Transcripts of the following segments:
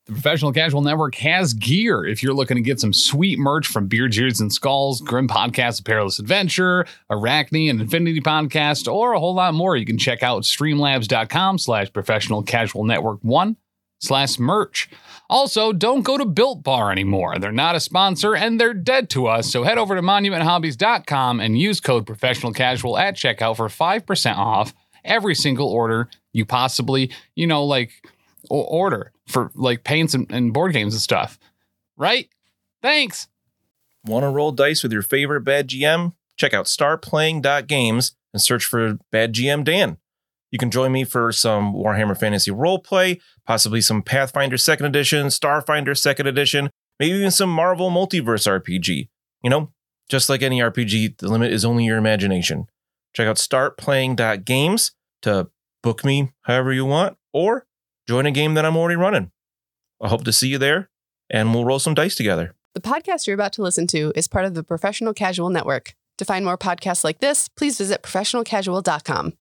The Professional Casual Network has gear. If you're looking to get some sweet merch from Beer, Jeers, and Skulls, Grim Podcast, A Perilous Adventure, Arachne, and Infinity Podcast, or a whole lot more, you can check out streamlabs.com/Professional Casual Network 1/merch. Also, don't go to Built Bar anymore. They're not a sponsor and they're dead to us. So head over to monumenthobbies.com and use code Professional Casual at checkout for 5% off every single order you possibly, order for like paints and board games and stuff. Right? Thanks. Want to roll dice with your favorite Bad GM? Check out startplaying.games and search for Bad GM Dan. You can join me for some Warhammer Fantasy roleplay, possibly some Pathfinder 2nd Edition, Starfinder 2nd Edition, maybe even some Marvel Multiverse RPG. Just like any RPG, the limit is only your imagination. Check out startplaying.games to book me however you want, or join a game that I'm already running. I hope to see you there, and we'll roll some dice together. The podcast you're about to listen to is part of the Professional Casual Network. To find more podcasts like this, please visit professionalcasual.com.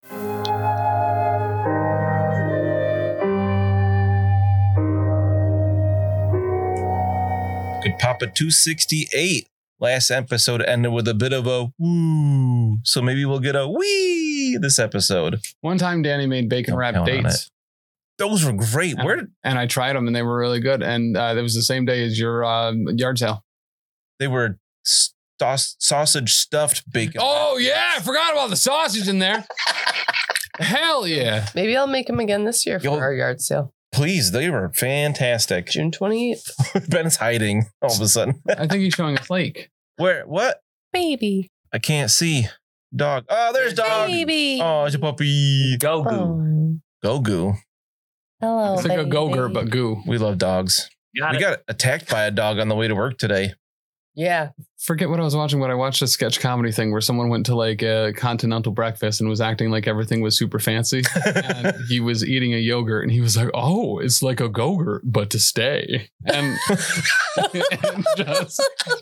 Good Papa 268. Last episode ended with a bit of a woo. So maybe we'll get a wee this episode. One time Danny made bacon wrapped dates. Those were great. And I tried them and they were really good. And it was the same day as your yard sale. They were sausage stuffed bacon. Oh, yeah. I forgot about the sausage in there. Hell yeah. Maybe I'll make them again this year for our yard sale. Please, they were fantastic. June 28th. Ben's hiding all of a sudden. I think he's showing a flake. Where? What? Baby. I can't see. Dog. Oh, there's dog. Baby. Oh, it's a puppy. Go goo. Go goo. Hello. It's like a go-gurt, but goo. We love dogs. We got attacked by a dog on the way to work today. Yeah. Forget what I was watching, but I watched a sketch comedy thing where someone went to like a continental breakfast and was acting like everything was super fancy. And he was eating a yogurt and he was like, oh, it's like a go-gurt, but to stay. And just...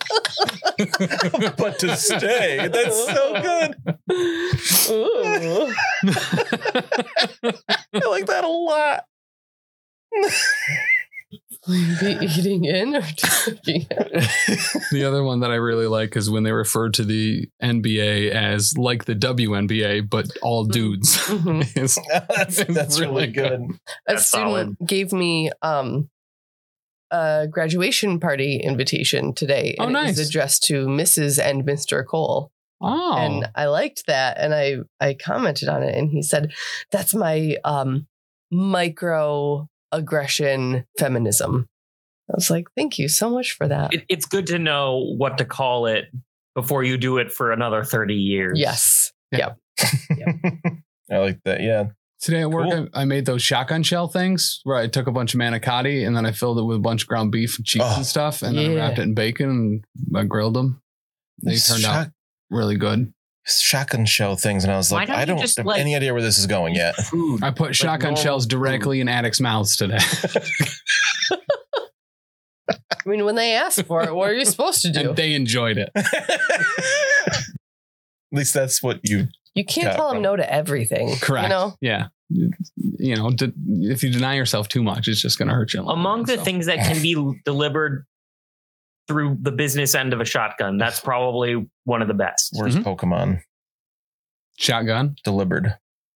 but to stay. That's so good. I like that a lot. Will you be eating in or taking out? The other one that I really like is when they refer to the NBA as like the WNBA, but all dudes. Mm-hmm. That's really good. A student gave me a graduation party invitation today. And nice. It was addressed to Mrs. and Mr. Cole. Oh. And I liked that. And I commented on it and he said, that's my micro aggression feminism. I was like, thank you so much for that. It's good to know what to call it before you do it for another 30 years. Yes. Yeah. Yep. I like that. Yeah. Today at work, I made those shotgun shell things where I took a bunch of manicotti and then I filled it with a bunch of ground beef and cheese and stuff. And then I wrapped it in bacon and I grilled them. They turned out really good. Shotgun shell things. And I was like, I don't have any idea where this is going yet. I put shotgun shells directly in addicts' mouths today. I mean, when they asked for it, what are you supposed to do? And they enjoyed it. At least that's what you can't tell them no to everything. Correct. You know? Yeah. If you deny yourself too much, it's just going to hurt you. Among the things that can be delivered through the business end of a shotgun, that's probably one of the best. Where's Pokemon? Shotgun? Delivered.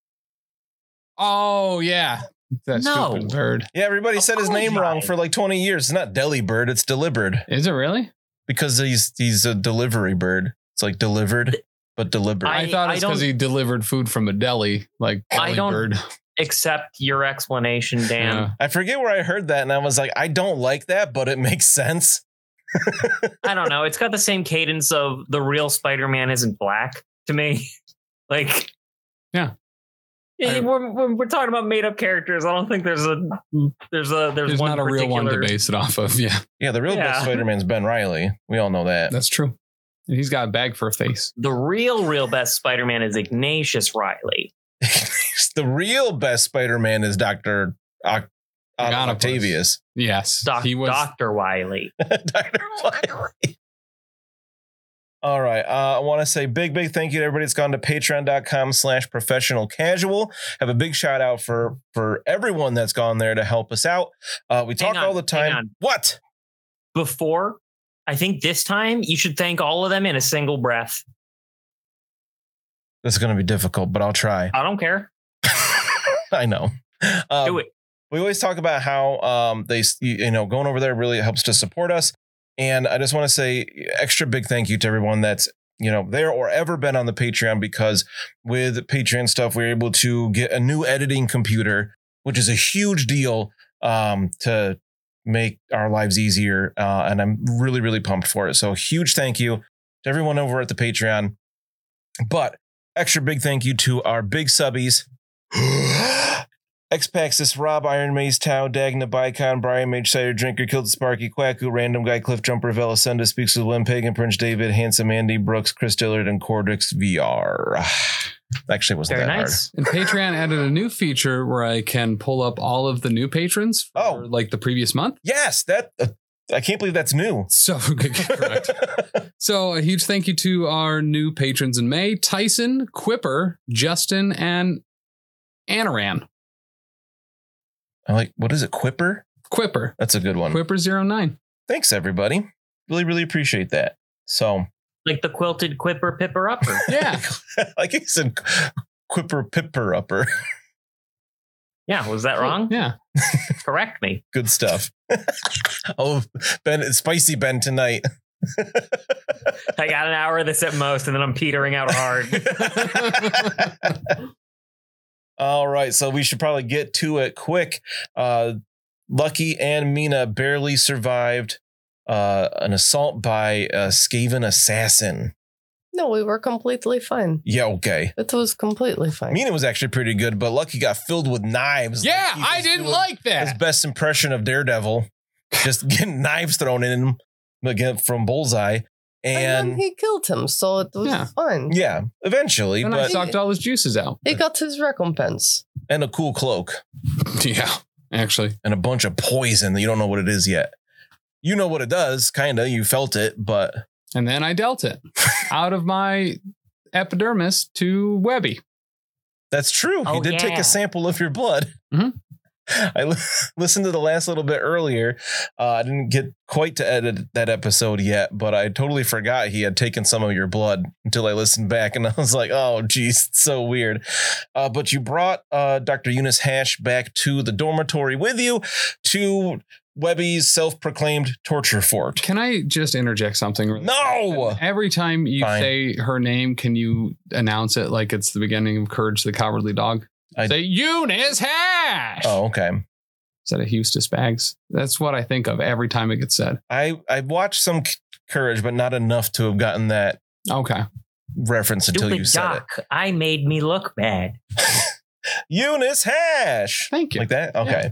Oh, yeah. That stupid bird. Yeah, everybody said his name wrong for like 20 years. It's not Delibird, it's Delivered. Is it really? Because he's a delivery bird. It's like delivered, but deliberate. I thought it's because he delivered food from a deli, like Delibird. Accept your explanation, Dan. Yeah. I forget where I heard that, and I was like, I don't like that, but it makes sense. I don't know. It's got the same cadence of the real Spider-Man isn't black to me. Like, yeah. We're talking about made up characters. I don't think there's one not a real one to base it off of. Yeah. Yeah. The real best Spider-Man's Ben Reilly. We all know that. That's true. And he's got a bag for a face. The real best Spider-Man is Ignatius Riley. The real best Spider-Man is Dr. Octavius. Yes. He was Dr. Wiley. Dr. Wiley. All right. I want to say big thank you to everybody that's gone to patreon.com/professional casual. Have a big shout out for everyone that's gone there to help us out. We talk all the time. What? Before, I think this time you should thank all of them in a single breath. This is going to be difficult, but I'll try. I don't care. I know. Do it. We always talk about how they, going over there really helps to support us. And I just want to say extra big thank you to everyone that's, there or ever been on the Patreon, because with Patreon stuff, we're able to get a new editing computer, which is a huge deal to make our lives easier. And I'm really, really pumped for it. So huge thank you to everyone over at the Patreon. But extra big thank you to our big subbies. Xpaxis, Rob, Iron Maze, Tau, Dagna, Bicon, Brian, Mage, Cider, Drinker, Killed Sparky, Quacku, Random Guy, Cliff Jumper, Velasenda, Speaks with Wim, Pagan, Prince David, Handsome Andy, Brooks, Chris Dillard, and Cordix VR. Actually, it wasn't Very that nice. And Patreon added a new feature where I can pull up all of the new patrons for like the previous month. Yes, that I can't believe that's new. So correct. So a huge thank you to our new patrons in May: Tyson, Quipper, Justin, and Anaran. I like, what is it? Quipper? Quipper. That's a good one. Quipper09. Thanks, everybody. Really, really appreciate that. So, Like the quilted Quipper Pipper Upper. Yeah. like he said, Quipper Pipper Upper. Yeah, was that wrong? Yeah. Correct me. Good stuff. Oh, Ben, it's spicy Ben tonight. I got an hour of this at most, and then I'm petering out hard. All right, so we should probably get to it quick. Lucky and Mina barely survived an assault by a Skaven assassin. No, we were completely fine. Yeah, okay. It was completely fine. Mina was actually pretty good, but Lucky got filled with knives. Yeah, Like he I was didn't doing like that. His best impression of Daredevil, just getting knives thrown in him again from Bullseye. And then And he killed him, so it was fine. yeah, eventually, And I but sucked all his juices out. He got his recompense. and a cool cloak Yeah, actually. and a bunch of poison that you don't know what it is yet. You know what it does, kind of. You felt it, but And then I dealt it out of my epidermis to Webby. that's true. Oh, He did take yeah. a sample of your blood. Mhm. I listened to the last little bit earlier. I didn't get quite to edit that episode yet, but I totally forgot he had taken some of your blood until I listened back, and I was like, "Oh, geez, it's so weird." But you brought Dr. Eunice Hash back to the dormitory with you to Webby's self-proclaimed torture fort. Can I just interject something? Really No! quick? Every time you Fine. say her name, can you announce it like it's the beginning of Courage the Cowardly Dog? Say Eunice Hash. Oh, okay. Instead of Eustace Baggs. That's what I think of every time it gets said. I watched some Courage, but not enough to have gotten that Okay. reference until you Stupid said Doc, I made me look bad. it. Eunice Hash. Thank you. Like that? Okay.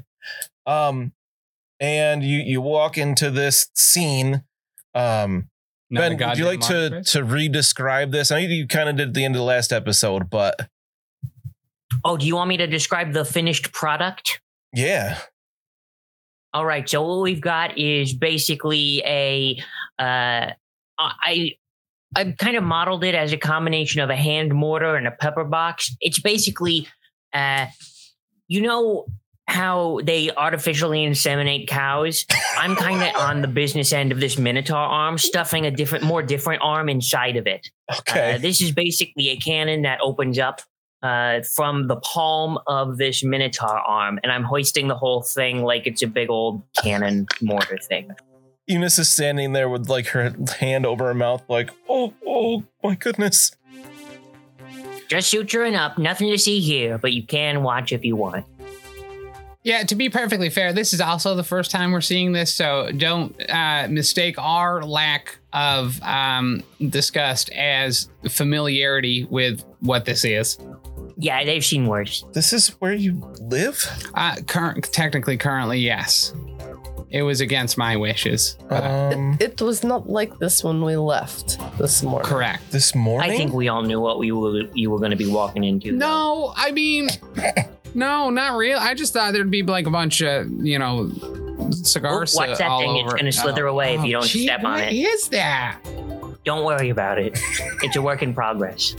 And you walk into this scene. Not Ben, a would you like goddamn to re-describe this? I know you kind of did at the end of the last episode, but Oh, do you want me to describe the finished product? yeah. All right. So what we've got is basically I kind of modeled it as a combination of a hand mortar and a pepper box. It's basically, you know how they artificially inseminate cows? I'm kind of on the business end of this Minotaur arm, stuffing a more different arm inside of it. Okay. This is basically a cannon that opens up from the palm of this Minotaur arm, and I'm hoisting the whole thing like it's a big old cannon mortar thing. Eunice is standing there with like her hand over her mouth, like, oh my goodness. Just suturing up, nothing to see here, but you can watch if you want. Yeah, to be perfectly fair, this is also the first time we're seeing this, so don't mistake our lack of disgust as familiarity with what this is. Yeah, they've seen worse. This is where you live? Currently, yes. It was against my wishes. It was not like this when we left this morning. Correct. This morning? I think we all knew what you were going to be walking into. No, I mean, no, not real. I just thought there'd be like a bunch of, cigars Watch that all thing. over. It's going to slither away if you don't Gee, step on what it. is that? Don't worry about it. It's a work in progress.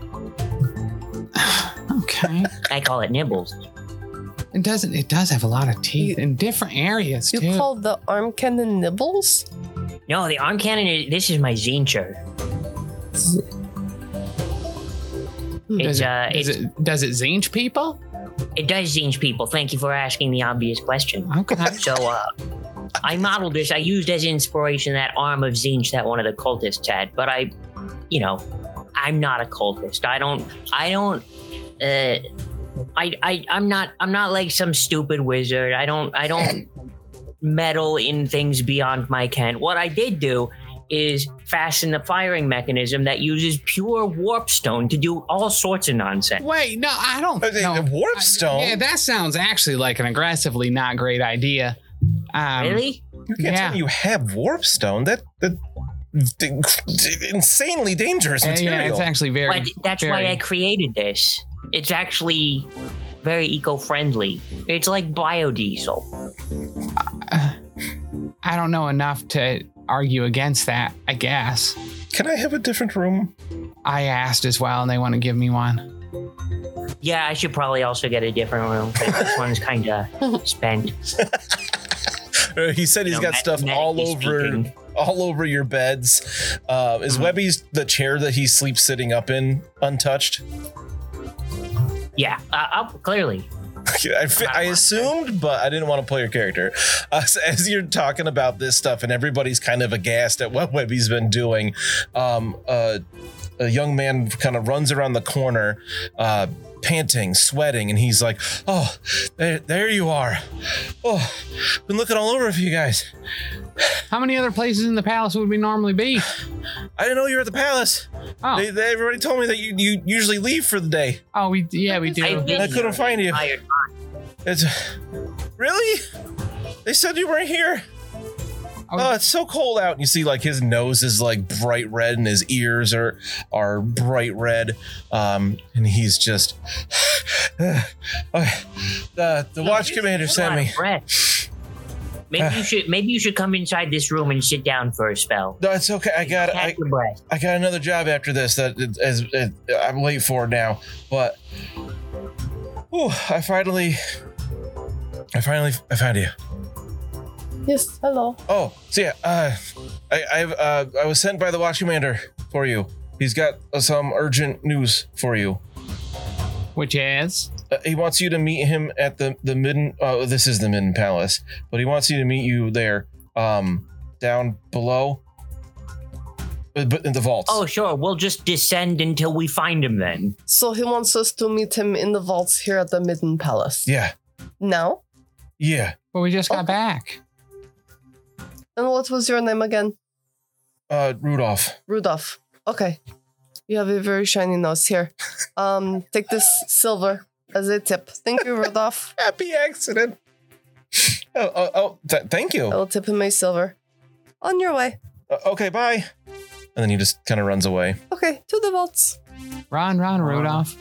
Okay. I call it nibbles. It does have a lot of teeth in different areas You too. call the arm cannon nibbles? No, the arm cannon. This is my zine shirt. does It's it zinch people? it does zine people. Thank you for asking the obvious question. Okay. So, I modeled this. I used as inspiration that arm of Zinch that one of the cultists had, but I'm not a cultist. I'm not like some stupid wizard. I don't meddle in things beyond my ken. What I did do is fasten the firing mechanism that uses pure warp stone to do all sorts of nonsense. Wait, no, I don't. The No. warp stone? Yeah, that sounds actually like an aggressively not great idea. Really? You can't tell me you have warp stone. That insanely dangerous material. Yeah, it's actually very. But that's why I created this. It's actually very eco-friendly. It's like biodiesel. I don't know enough to argue against that, I guess. Can I have a different room? I asked as well, and they want to give me one. Yeah, I should probably also get a different room because this one's kind of spent. He said he's got stuff all over your beds. Is Webby's the chair that he sleeps sitting up in untouched? Yeah, clearly. I assumed, but I didn't want to play your character. So as you're talking about this stuff and everybody's kind of aghast at what Webby's been doing, a young man kind of runs around the corner, panting, sweating, and he's like, "Oh, there you are. Oh, been looking all over for you guys. How many other places in the palace would we normally be? I didn't know you were at the palace. Oh, Everybody told me that you usually leave for the day. oh, we do. I've been I couldn't find you. hired. It's really? They said you weren't here. Oh, it's so cold out. And you see like his nose is like bright red and his ears are bright red. And he's just the watch commander sent me. Maybe you should come inside this room and sit down for a spell. No, it's okay. I got another job after this that I'm late for now. But I finally found you. Yes, hello. Oh, so yeah, I was sent by the watch commander for you. He's got some urgent news for you. Which is? He wants you to meet him at the Midden. This is the Midden Palace, but he wants you to meet you there, down below, but in the vaults. Oh, sure. We'll just descend until we find him then. So he wants us to meet him in the vaults here at the Midden Palace. Yeah. Now? Yeah. Well, we just got back. And what was your name again? Rudolph. Rudolph. Okay. You have a very shiny nose here. Take this silver as a tip. Thank you, Rudolph. Happy accident. Thank you. I will tip him a silver. On your way. Okay, bye. And then he just kind of runs away. Okay, to the vaults. Run, Rudolph.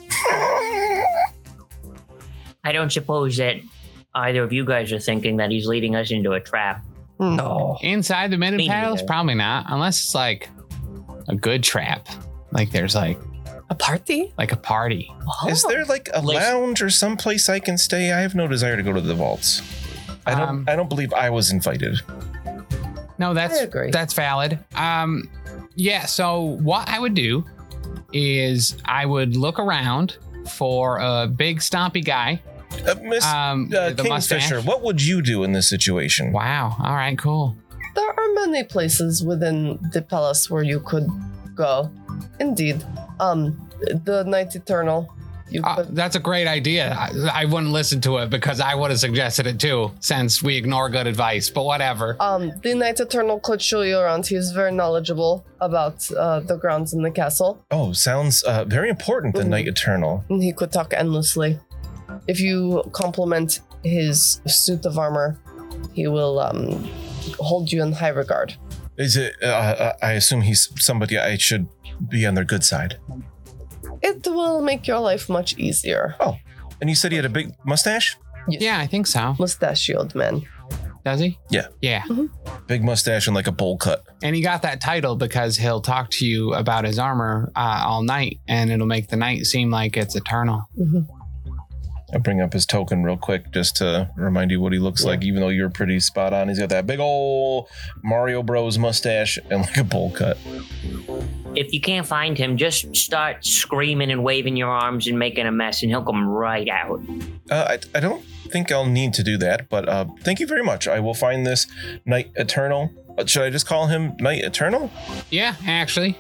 I don't suppose that either of you guys are thinking that he's leading us into a trap. No. Inside the Midden Me Palace? neither. Probably not, unless it's like a good trap. Like there's like A party? a party. Is there like a lounge or someplace I can stay? I have no desire to go to the vaults. I don't believe I was invited. No, I agree. that's valid. Yeah, so what I would do is I would look around for a big stompy guy. Miss the Kingfisher, mustache. what would you do in this situation? Wow. All right, cool. There are many places within the palace where you could go. Indeed. The Night Eternal. You could. That's a great idea. I wouldn't listen to it because I would have suggested it too, since we ignore good advice, but whatever. The Night Eternal could show you around. He's very knowledgeable about the grounds in the castle. Oh, sounds very important, the Night Eternal. And he could talk endlessly. If you compliment his suit of armor, he will hold you in high regard. Is it, I assume he's somebody I should be on their good side. It will make your life much easier. Oh, and you said he had a big mustache? Yes. Yeah, I think so. Mustachioed man. Does he? Yeah. Yeah. big mustache and like a bowl cut. And he got that title because he'll talk to you about his armor all night, and it'll make the night seem like it's eternal. I'll bring up his token real quick just to remind you what he looks like, even though you're pretty spot on. He's got that big old Mario Bros mustache and like a bowl cut. If you can't find him, just start screaming and waving your arms and making a mess, and he'll come right out. I don't think I'll need to do that, but thank you very much. I will find this Knight Eternal. Should I just call him Knight Eternal? Yeah, actually.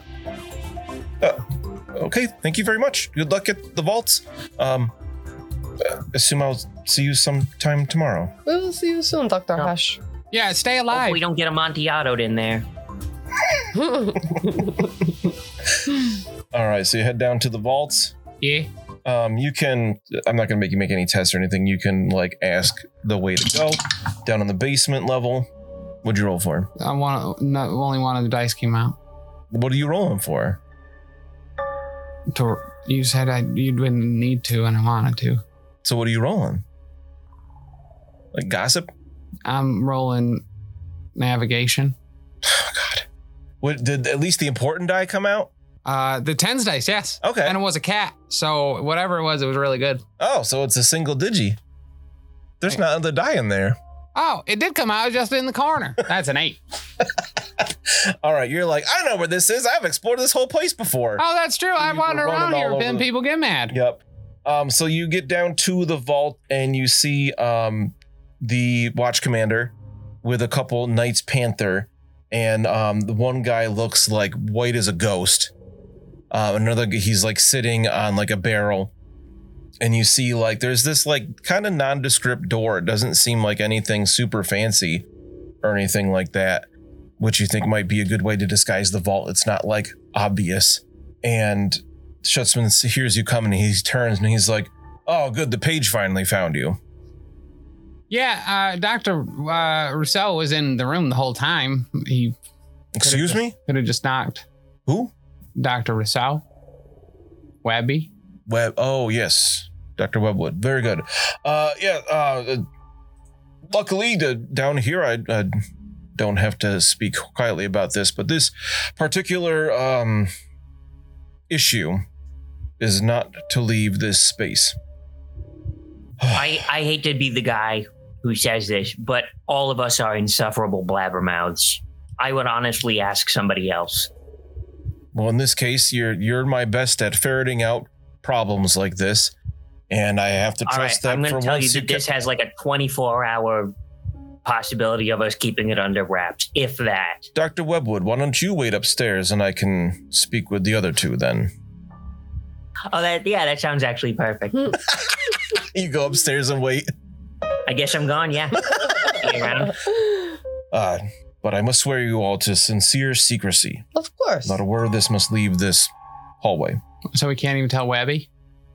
Okay, thank you very much. Good luck at the vaults. Assume I'll see you sometime tomorrow. We will see you soon, Dr. Hash. Yeah, stay alive. Hope we don't get Amontillado in there. All right, so you head down to the vaults. Yeah. You can, I'm not going to make you make any tests or anything. You can like ask the way to go down on the basement level. What'd you roll for? Only one of the dice came out. What are you rolling for? You said you didn't need to, and I wanted to. So what are you rolling? Like gossip? I'm rolling navigation. Oh God! What did at least the important die come out? The 10s dice, yes. Okay. And it was a cat, so whatever it was really good. Oh, so it's a single digi. There's not another die in there. Oh, it did come out just in the corner. That's an 8. All right, you're like, I know where this is. I've explored this whole place before. Oh, that's true. I wander around here and people get mad. Yep. So you get down to the vault and you see the watch commander with a couple Knights Panther, and the one guy looks like white as a ghost. Another, he's like sitting on like a barrel, and you see like there's this like kind of nondescript door. It doesn't seem like anything super fancy or anything like that, which you think might be a good way to disguise the vault. It's not like obvious. And Schutzman hears you coming, and he turns and he's like, "Oh, good, the page finally found you." Yeah, Dr. Rousseau was in the room the whole time. He Excuse me? Could have just knocked. Who? Dr. Rousseau. Webby. Oh, yes. Dr. Webwood. Very good. Luckily, down here, I don't have to speak quietly about this, but this particular issue is not to leave this space. I hate to be the guy who says this, but all of us are insufferable blabbermouths. I would honestly ask somebody else. Well, in this case, you're my best at ferreting out problems like this, and I have to trust that. I'm going to tell you that this has like a 24-hour possibility of us keeping it under wraps, if that. Dr. Webwood, why don't you wait upstairs and I can speak with the other two then? Oh, that sounds actually perfect. You go upstairs and wait. I guess I'm gone, yeah. See you around. But I must swear you all to sincere secrecy. Of course. Not a word of this must leave this hallway. So we can't even tell Webby?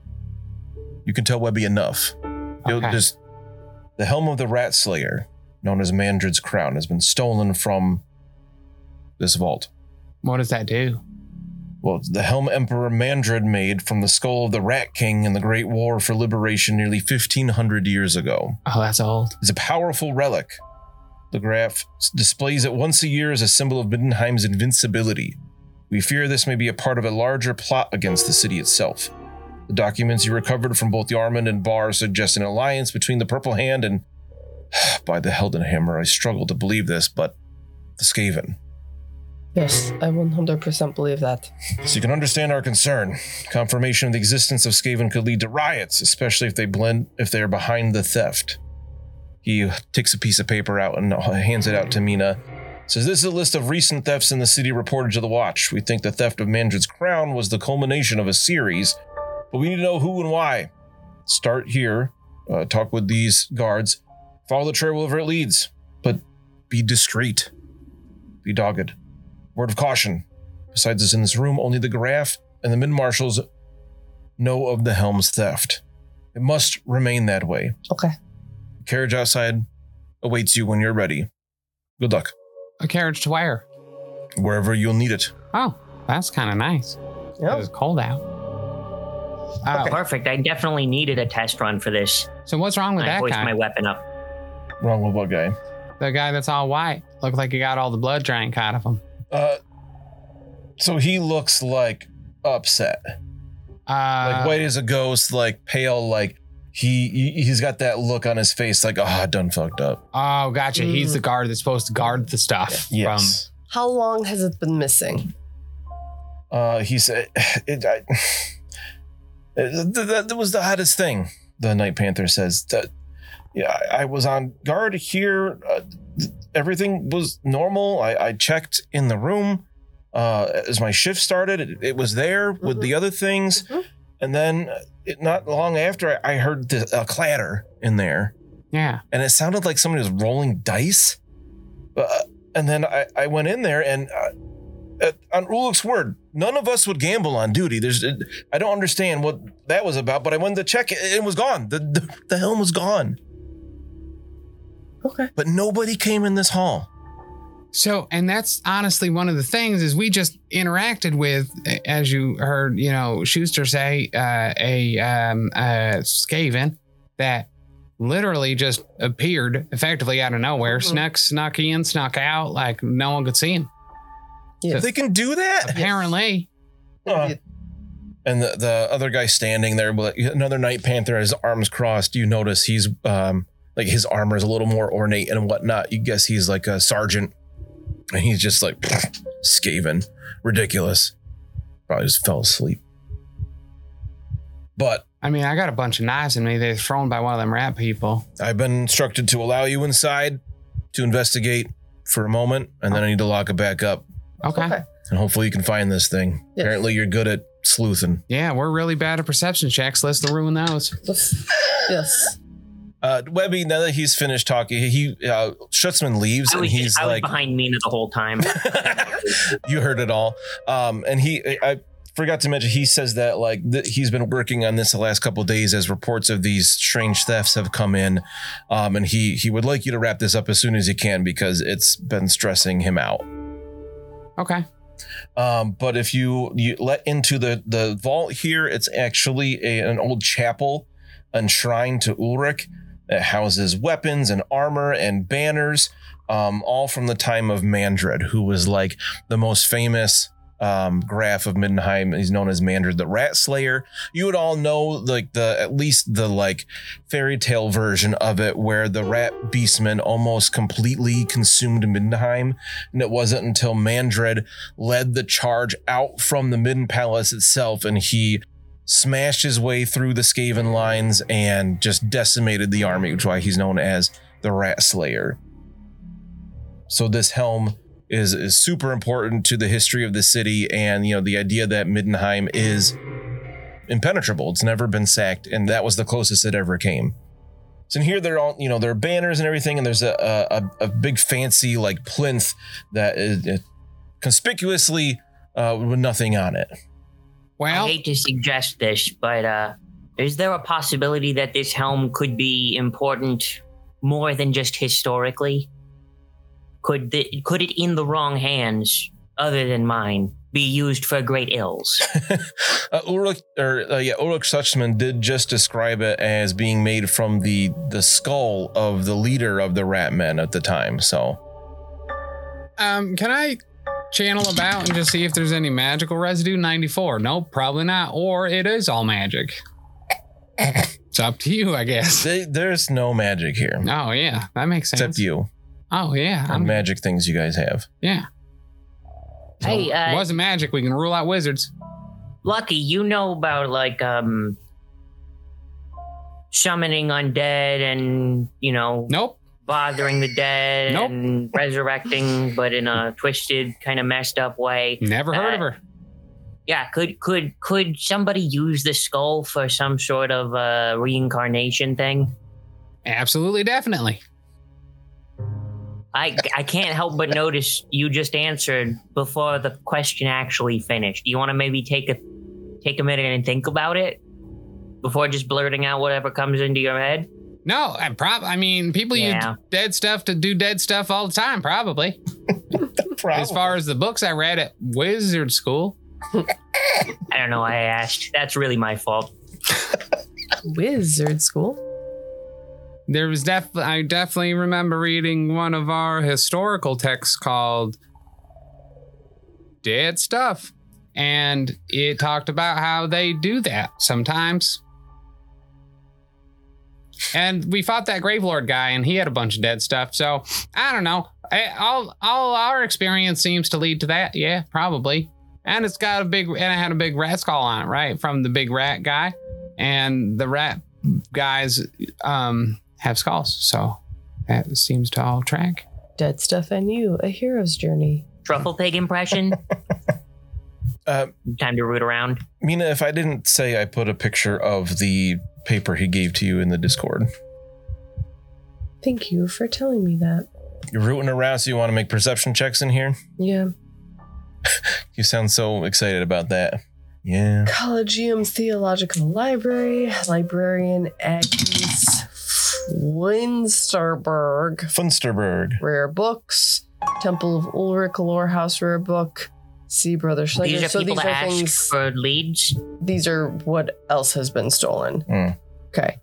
You can tell Webby enough. Okay. The helm of the Rat Slayer, known as Mandred's crown, has been stolen from this vault. What does that do? Well, it's the helm Emperor Mandred made from the skull of the Rat King in the Great War for Liberation nearly 1,500 years ago. Oh, that's old. It's a powerful relic. The Graf displays it once a year as a symbol of Middenheim's invincibility. We fear this may be a part of a larger plot against the city itself. The documents you recovered from both Yarmund and Bar suggest an alliance between the Purple Hand and, by the Heldenhammer, I struggle to believe this, but the Skaven. Yes, I 100% believe that. So you can understand our concern. Confirmation of the existence of Skaven could lead to riots, especially if they are behind the theft. He takes a piece of paper out and hands it out to Mina. Says, this is a list of recent thefts in the city reported to the Watch. We think the theft of Mandred's crown was the culmination of a series, but we need to know who and why. Start here, talk with these guards, follow the trail wherever it leads, but be discreet. Be dogged. Word of caution. Besides us in this room, only the Graf and the Mid-Marshals know of the helm's theft. It must remain that way. Okay. The carriage outside awaits you when you're ready. Good luck. A carriage to where? Wherever you'll need it. Oh, that's kind of nice. Yep. It's cold out. Oh, perfect. I definitely needed a test run for this. So what's wrong with I that hoist guy? my weapon up. Wrong with what guy? The guy that's all white. Looked like he got all the blood drank out of him. So he looks like upset, like white as a ghost, like pale, like he's got that look on his face, like, oh, I done fucked up. Oh, gotcha. He's the guard that's supposed to guard the stuff. Yes. How long has it been missing? He said that was the hottest thing. The Night Panther says that. Yeah, I was on guard here. Everything was normal. I checked in the room as my shift started. It was there with the other things. And then not long after, I heard a clatter in there. Yeah. And it sounded like somebody was rolling dice. And then I went in there and on Uluk's word, none of us would gamble on duty. I don't understand what that was about, but I went to check. It was gone. The helm was gone. Okay. But nobody came in this hall. So, and that's honestly one of the things is we just interacted with, as you heard, Schuster say, a Skaven that literally just appeared effectively out of nowhere, snuck in, snuck out, like no one could see him. Yes. They can do that? Apparently. And the other guy standing there, another Night Panther, his arms crossed. You notice he's like his armor is a little more ornate and whatnot. You guess he's like a sergeant. And he's just like, Skaven. Ridiculous. Probably just fell asleep. But I mean, I got a bunch of knives in me. They're thrown by one of them rat people. I've been instructed to allow you inside to investigate for a moment, and then I need to lock it back up. Okay. And hopefully you can find this thing. Yes. Apparently you're good at sleuthing. Yeah, we're really bad at perception checks. Let's ruin those. Yes. Webby, now that he's finished talking, Schutzman leaves and he's I was like behind Mina the whole time. You heard it all. And I forgot to mention, he says that he's been working on this the last couple of days as reports of these strange thefts have come in. And he would like you to wrap this up as soon as you can because it's been stressing him out. Okay. But if you let into the vault here, it's actually an old chapel and shrine to Ulrich. It houses weapons and armor and banners, all from the time of Mandred, who was like the most famous Graf of Middenheim. He's known as Mandred the Rat Slayer. You would all know like at least the fairy tale version of it, where the rat beastmen almost completely consumed Middenheim, and it wasn't until Mandred led the charge out from the Midden Palace itself, and he smashed his way through the Skaven lines and just decimated the army, which is why he's known as the Rat Slayer. So this helm is super important to the history of the city, and the idea that Middenheim is impenetrable. It's never been sacked, and that was the closest it ever came. So in here they're all, there are banners and everything, and there's a big fancy plinth that is conspicuously with nothing on it. Well, I hate to suggest this, but is there a possibility that this helm could be important more than just historically? Could it, in the wrong hands, other than mine, be used for great ills? Ulrich Schutzman did just describe it as being made from the skull of the leader of the Rat Men at the time. So, can I channel about and just see if there's any magical residue? 94. Nope, probably not. Or it is all magic. It's up to you, I guess. There's no magic here. Oh, yeah. That makes sense. Except you. Oh, yeah. And magic things you guys have. Yeah. So Hey, it wasn't magic. We can rule out wizards. Lucky, you know about summoning undead and, Nope. bothering the dead Nope. and resurrecting, but in a twisted, kind of messed up way. Never heard of her. Yeah, could somebody use the skull for some sort of reincarnation thing? Absolutely, definitely. I can't help but notice you just answered before the question actually finished. Do you want to maybe take a minute and think about it before just blurting out whatever comes into your head? No, people use dead stuff to do dead stuff all the time, probably. As far as the books I read at wizard school. I don't know why I asked. That's really my fault. Wizard school? I definitely remember reading one of our historical texts called Dead Stuff. And it talked about how they do that sometimes. And we fought that Gravelord guy, and he had a bunch of dead stuff. So, I don't know. All our experience seems to lead to that. Yeah, probably. And it had a big rat skull on it, right? From the big rat guy. And the rat guys have skulls. So, that seems to all track. Dead Stuff and You, A Hero's Journey. Truffle pig impression. Time to root around. Mina, if I didn't say I put a picture of the paper he gave to you in the Discord. Thank you for telling me that. You're rooting around, so you want to make perception checks in here? Yeah. You sound so excited about that. Yeah. Collegium Theological Library, Librarian Agnes Funsterberg. Rare books. Temple of Ulrich Lore House Rare Book. See Brother Schlegel. These are people that ask for leads. These are what else has been stolen. Okay.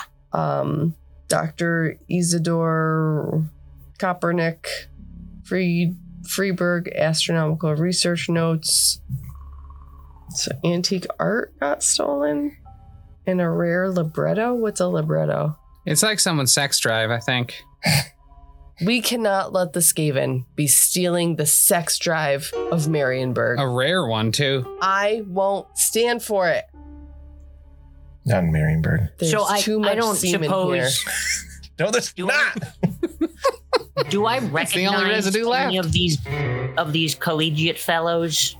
Dr. Isidore Kopernik, Freeburg Astronomical Research Notes. So antique art got stolen. And a rare libretto. What's a libretto? It's like someone's sex drive, I think. We cannot let the Skaven be stealing the sex drive of Marienburg. A rare one, too. I won't stand for it. Not in Marienburg. There's too much I don't semen suppose. here. No, there's not. Do I the only recognize residue any left. of these collegiate fellows?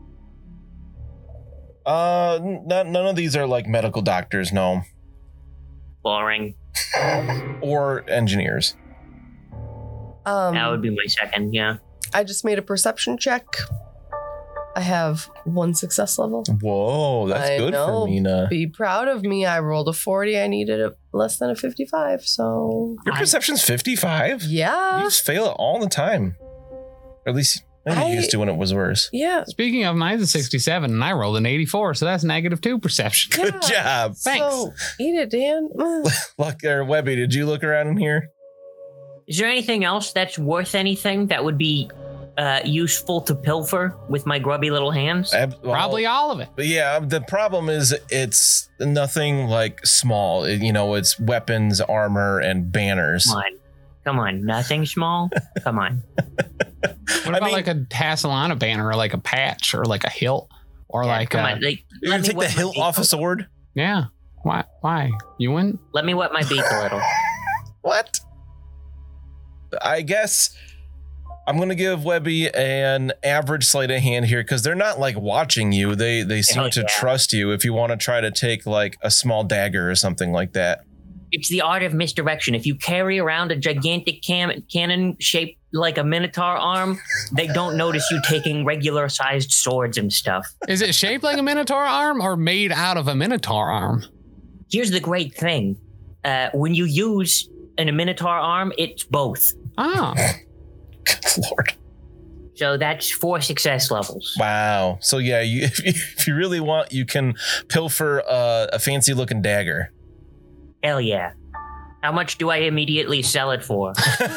None of these are like medical doctors, no. Boring. Or engineers. That would be my second, yeah. I just made a perception check. I have 1 success level. Whoa, that's good for Mina. Be proud of me. I rolled a 40. I needed less than a 55, so... Your perception's 55? Yeah. You just fail it all the time. Or at least maybe you used to when it was worse. Yeah. Speaking of, mine's a 67, and I rolled an 84, so that's -2 perception. Good job. Thanks. So, eat it, Dan. Look, Webby, did you look around in here? Is there anything else that's worth anything that would be useful to pilfer with my grubby little hands? Probably all of it. But yeah, the problem is it's nothing like small. It's weapons, armor, and banners. Come on. Nothing small? Come on. What about like a tassel on a banner, or like a patch, or like a hilt, or like come on. You're gonna take the hilt off a sword? Yeah. Why? You wouldn't? Let me wet my beak a little. What? I guess I'm going to give Webby an average sleight of hand here because they're not like watching you. They seem to trust you if you want to try to take like a small dagger or something like that. It's the art of misdirection. If you carry around a gigantic cannon shaped like a minotaur arm, they don't notice you taking regular sized swords and stuff. Is it shaped like a minotaur arm or made out of a minotaur arm? Here's the great thing. When you use a minotaur arm, it's both. Oh. Good Lord. So that's 4 success levels. Wow. So yeah, if you really want, you can pilfer a fancy looking dagger. Hell yeah. How much do I immediately sell it for?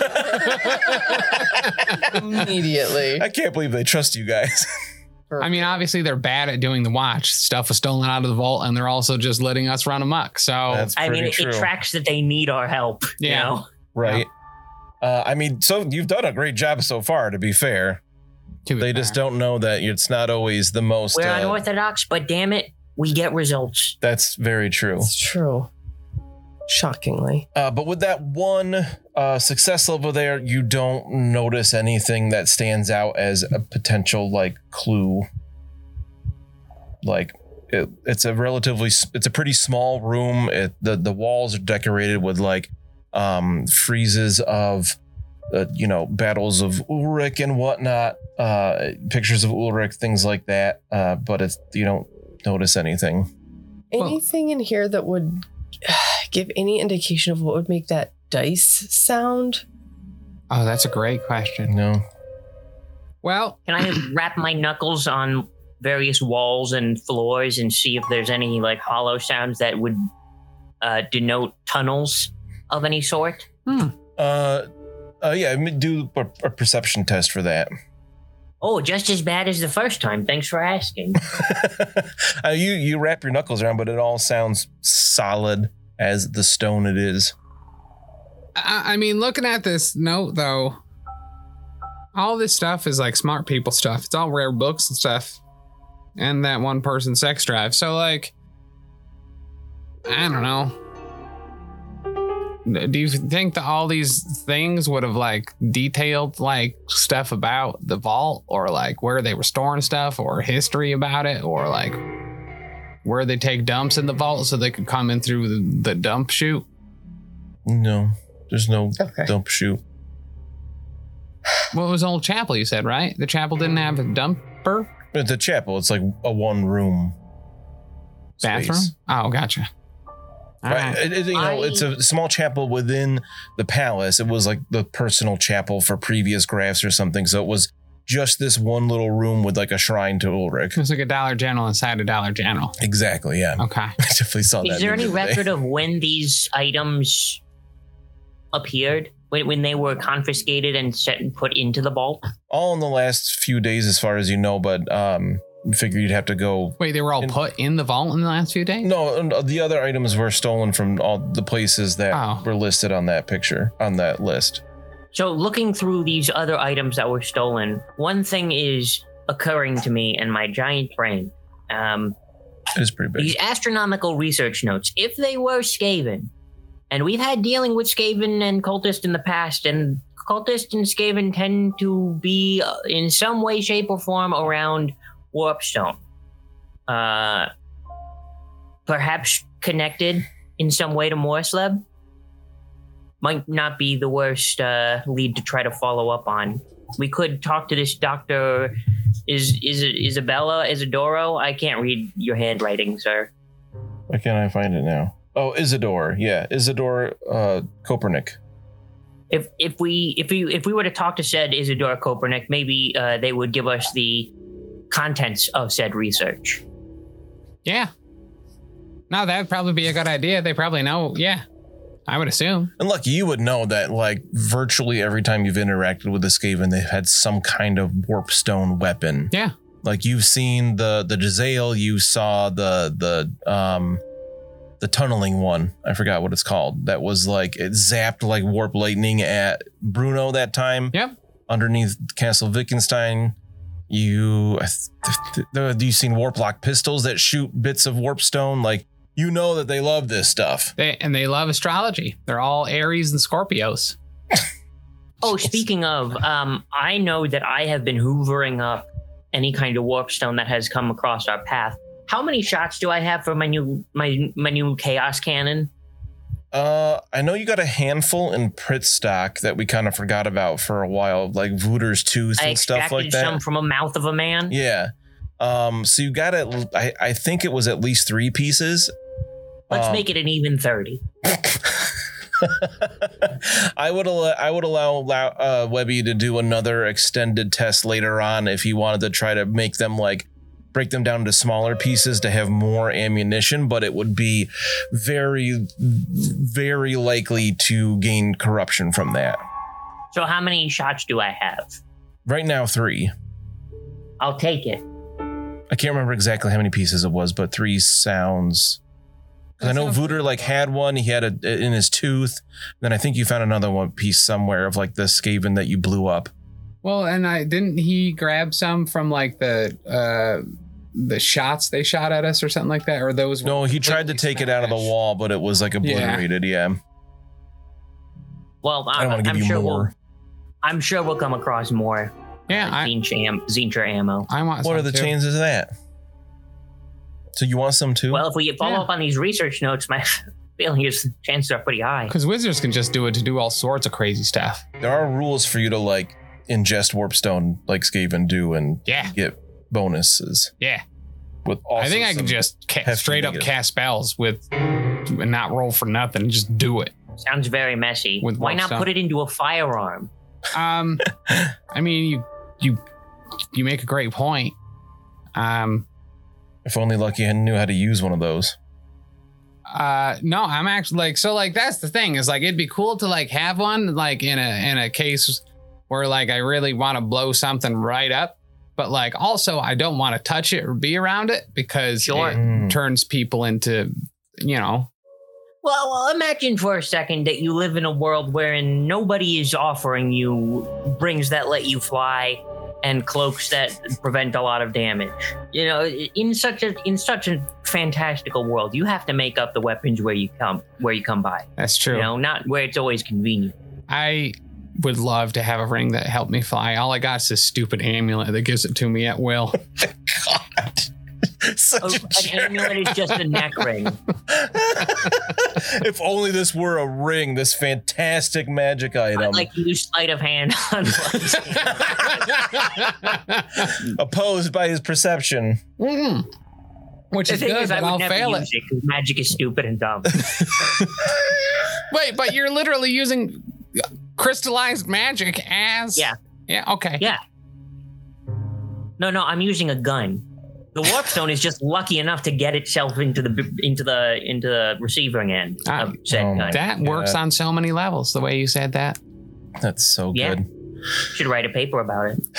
Immediately. I can't believe they trust you guys. I mean, obviously they're bad at doing the watch. Stuff was stolen out of the vault, and they're also just letting us run amok. So that's pretty true. It tracks that they need our help. Yeah. You know? Right. Yeah. So you've done a great job so far, to be fair. They just don't know that it's not always the most... We're unorthodox, but damn it, we get results. That's very true. It's true. Shockingly. But with that 1 success level there, you don't notice anything that stands out as a potential like clue. Like it's a pretty small room. The walls are decorated with like friezes of battles of Ulrich and whatnot, pictures of Ulrich, things like that. But you don't notice anything. Anything in here that would give any indication of what would make that dice sound? Oh, that's a great question. No. Well, can I wrap my knuckles on various walls and floors and see if there's any like hollow sounds that would denote tunnels of any sort? Yeah, do a perception test for that. Oh, just as bad as the first time. Thanks for asking. You wrap your knuckles around, but it all sounds solid as the stone it is. I mean, looking at this note, though, all this stuff is like smart people stuff. It's all rare books and stuff. And that one person sex drive. So, like, I don't know. Do you think that all these things would have, like, detailed, like, stuff about the vault? Or, like, where they were storing stuff? Or history about it? Or, like, where they take dumps in the vault so they could come in through the dump chute? No, there's no Okay. dump chute. Well, it was Old Chapel, you said, right? The chapel didn't have a dumper? At the chapel, it's like a one-room Bathroom? space. Oh, gotcha. All Right. right. It's a small chapel within the palace. It was like the personal chapel for previous grafts or something. So it was just this one little room with like a shrine to Ulrich. It was like a Dollar General inside a Dollar General. Exactly. Yeah. Okay. I definitely saw that. Is there the any other day. record of when these items appeared? When they were confiscated and set and put into the vault? All in the last few days, as far as you know, but figure you'd have to go. Wait, they were all put in the vault in the last few days? No, the other items were stolen from all the places that were listed on that picture, on that list. So looking through these other items that were stolen, one thing is occurring to me in my giant brain. It is pretty big. These astronomical research notes, if they were Skaven, and we've had dealing with Skaven and cultists in the past, and cultists and Skaven tend to be in some way, shape, or form around Warpstone. Perhaps connected in some way to Morsleb. Might not be the worst lead to try to follow up on. We could talk to this Dr. Isidoro? I can't read your handwriting, sir. Why can't I find it now? Oh, Isidore. Yeah, Isidore Kopernik. If we were to talk to said Isidore Kopernik, maybe they would give us the contents of said research. Yeah. No, that would probably be a good idea. They probably know. Yeah. I would assume. And lucky you would know that, like, virtually every time you've interacted with the Skaven, they've had some kind of warpstone weapon. Yeah. Like, you've seen the Jezzail, you saw the tunneling one. I forgot what it's called. That was like, it zapped like warp lightning at Bruno that time. Yep. Underneath Castle Wittgenstein. You've seen warplock pistols that shoot bits of warpstone. Like, you know that they love this stuff. They love astrology. They're all Aries and Scorpios. Oh, speaking of, I know that I have been hoovering up any kind of warpstone that has come across our path. How many shots do I have for my new chaos cannon? I know you got a handful in Prit stock that we kind of forgot about for a while, like Vooters Tooth and stuff like that. I extracted some from a mouth of a man. Yeah. So you got it. I think it was at least 3 pieces. Let's make it an even 30. I would allow Webby to do another extended test later on if he wanted to try to make them, like, break them down into smaller pieces to have more ammunition, but it would be very, very likely to gain corruption from that. So how many shots do I have? Right now, 3. I'll take it. I can't remember exactly how many pieces it was, but 3 sounds. I know Vooter like had one. He had it in his tooth. Then I think you found another one piece somewhere of like the Skaven that you blew up. Well, and didn't he grab some from like the shots they shot at us or something like that? Or those? No, he tried to take it out of the wall, but it was like obliterated. Yeah. Well, I don't want to give you more. I'm sure we'll come across more. Yeah, Zincher ammo. I want. What are the chances of that? So you want some too? Well, if we follow up on these research notes, my feeling is chances are pretty high. Because wizards can just do it to do all sorts of crazy stuff. There are rules for you to like ingest warpstone like Skaven do and get bonuses. Yeah. With also I think I can just straight up cast spells with and not roll for nothing. Just do it. Sounds very messy. Why not put it into a firearm? I mean, you make a great point. If only Lucky knew how to use one of those. No, I'm actually like, so like, that's the thing is like, it'd be cool to like have one like in a case where like I really want to blow something right up. But like, also I don't want to touch it or be around it because it turns people into, you know. Well, imagine for a second that you live in a world wherein nobody is offering you rings that let you fly and cloaks that prevent a lot of damage. You know, in such a fantastical world, you have to make up the weapons where you come by. That's true. You know, not where it's always convenient. I would love to have a ring that helped me fly. All I got is this stupid amulet that gives it to me at will. God. Such An amulet is just a neck ring. If only this were a ring, this fantastic magic item. I'd like to use sleight of hand on Opposed by his perception. Which is good, but I'll fail it. Because magic is stupid and dumb. Wait, but you're literally using crystallized magic as... Yeah, okay. Yeah. No, I'm using a gun. The warp stone is just lucky enough to get itself into the receiving end of said gun. That works on so many levels, the way you said that. That's so good. Should write a paper about it.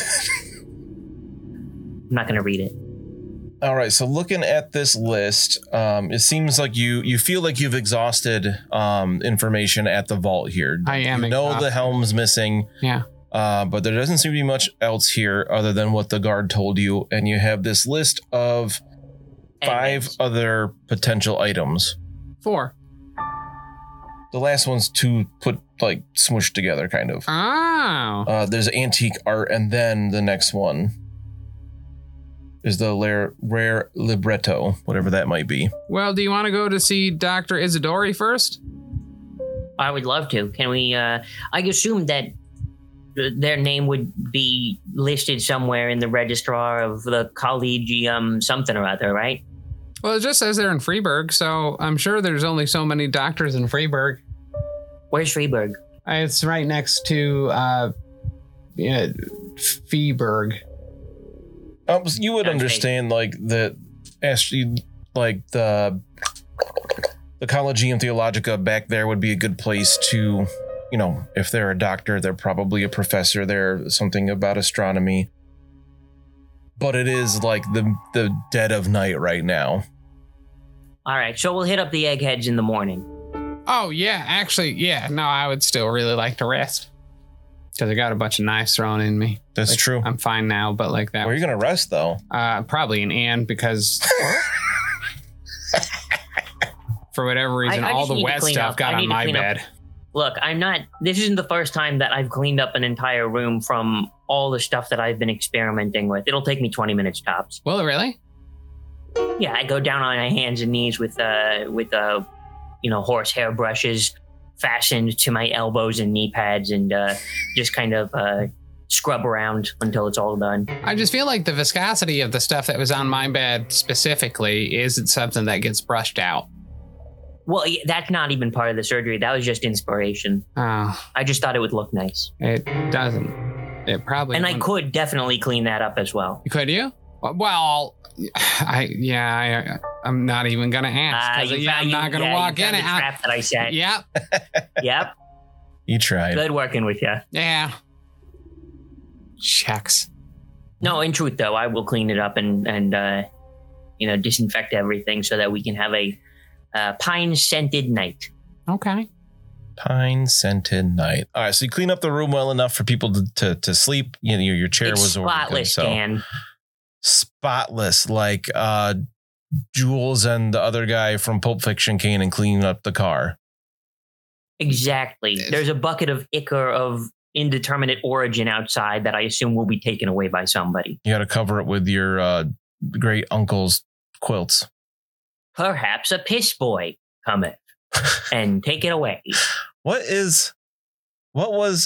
I'm not going to read it. All right, so looking at this list, it seems like you feel like you've exhausted information at the vault here. I am You know exhausted. the helm's missing. Yeah. But there doesn't seem to be much else here other than what the guard told you. And you have this list of 5 other potential items. 4. The last one's to put like smushed together, kind of. Oh. There's antique art, and then the next one is the rare libretto, whatever that might be. Well, do you want to go to see Dr. Isidori first? I would love to. Can we? I assume that their name would be listed somewhere in the registrar of the Collegium something or other, right? Well, it just says they're in Freeburg, so I'm sure there's only so many doctors in Freeburg. Where's Freeburg? It's right next to Feeburg. You would understand, like the Collegium Theologica back there would be a good place to, you know, if they're a doctor, they're probably a professor. They're something about astronomy. But it is like the dead of night right now. All right, so we'll hit up the eggheads in the morning. Oh, yeah, actually, yeah. No, I would still really like to rest. Because I got a bunch of knives thrown in me. That's like, true. I'm fine now, but like that. Where are you going to rest, though? Probably in Anne, because for whatever reason, I all just the need to wet clean stuff up. got I on need to my clean up. bed. Look, this isn't the first time that I've cleaned up an entire room from all the stuff that I've been experimenting with. It'll take me 20 minutes tops. Will it really? Yeah, I go down on my hands and knees with horsehair brushes fastened to my elbows and knee pads and just kind of scrub around until it's all done. I just feel like the viscosity of the stuff that was on my bed specifically isn't something that gets brushed out. Well, that's not even part of the surgery. That was just inspiration. Oh, I just thought it would look nice. it doesn't. It probably And I wouldn't. could definitely clean that up as well. Could you? Well, I'm not even gonna ask. I'm not gonna walk in the it. trap that I set. Yep. Yep. You tried. Good working with you. Yeah. Shucks. No, in truth, though, I will clean it up and disinfect everything so that we can have a pine-scented night. Okay. Pine-scented night. All right, so you clean up the room well enough for people to sleep. You know, your chair It's was spotless, Dan. Spotless, like Jules and the other guy from Pulp Fiction came and cleaned up the car. Exactly. There's a bucket of ichor of indeterminate origin outside that I assume will be taken away by somebody. You got to cover it with your great uncle's quilts. Perhaps a piss boy cometh and take it away. What was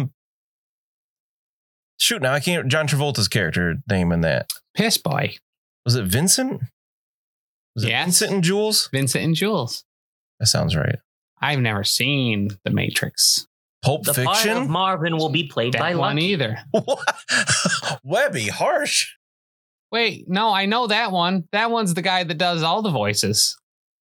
shoot, now I can't. John Travolta's character name in that. Piss boy. Was it Vincent? Was it Yes. Vincent and Jules? Vincent and Jules. That sounds right. I've never seen The Matrix. Pulp The part Fiction? of Marvin will be played by That one Lucky. either. What? Webby, harsh. Wait, no, I know that one. That one's the guy that does all the voices.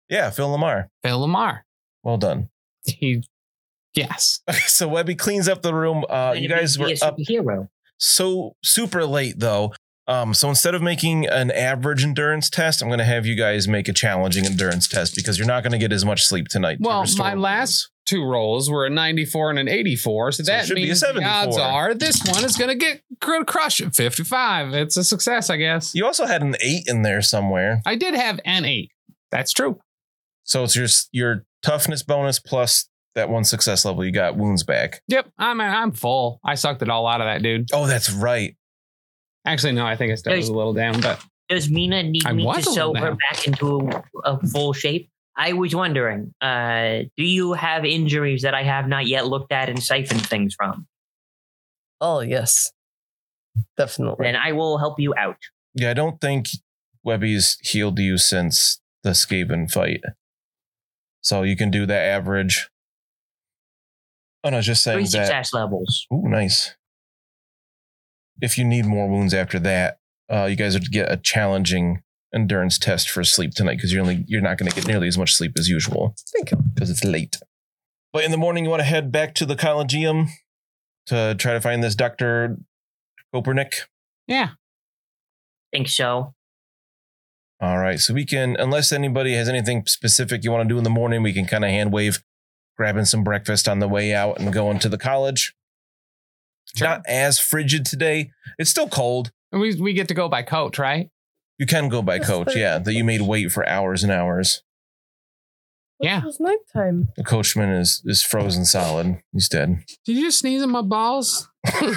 Yeah, Phil Lamar. Phil Lamar. Well done. Yes. Okay, so Webby cleans up the room. You guys were up superhero. so super late though. So instead of making an average endurance test, I'm going to have you guys make a challenging endurance test because you're not going to get as much sleep tonight. Well, my last 2 rolls were a 94 and an 84. So that it should be a means the 74. odds are this one is going to crush it. 55. It's a success, I guess. You also had an 8 in there somewhere. I did have an 8. That's true. So it's your toughness bonus plus that 1 success level. You got wounds back. Yep. I'm full. I sucked it all out of that dude. Oh, that's right. Actually, no, I think I still was a little down, but Does Mina need me to sew her back into a full shape? I was wondering, do you have injuries that I have not yet looked at and siphoned things from? Oh, yes. Definitely. Then I will help you out. Yeah, I don't think Webby's healed you since the Skaven fight. So you can do the average. Oh, no, just saying 3 that. success levels. Ooh, nice. If you need more wounds after that, you guys would get a challenging endurance test for sleep tonight because you're not going to get nearly as much sleep as usual. Thank you. Because it's late. But in the morning, you want to head back to the Collegium to try to find this Dr. Kopernik? yeah. Think so. All right. So we can, unless anybody has anything specific you want to do in the morning, we can kind of hand wave grabbing some breakfast on the way out and going to the college. Sure. Not as frigid today. It's still cold. We get to go by coach, right? You can go by coach, yeah. That you made wait for hours and hours. Yeah. It was nighttime. The coachman is frozen solid. He's dead. Did you sneeze in my balls?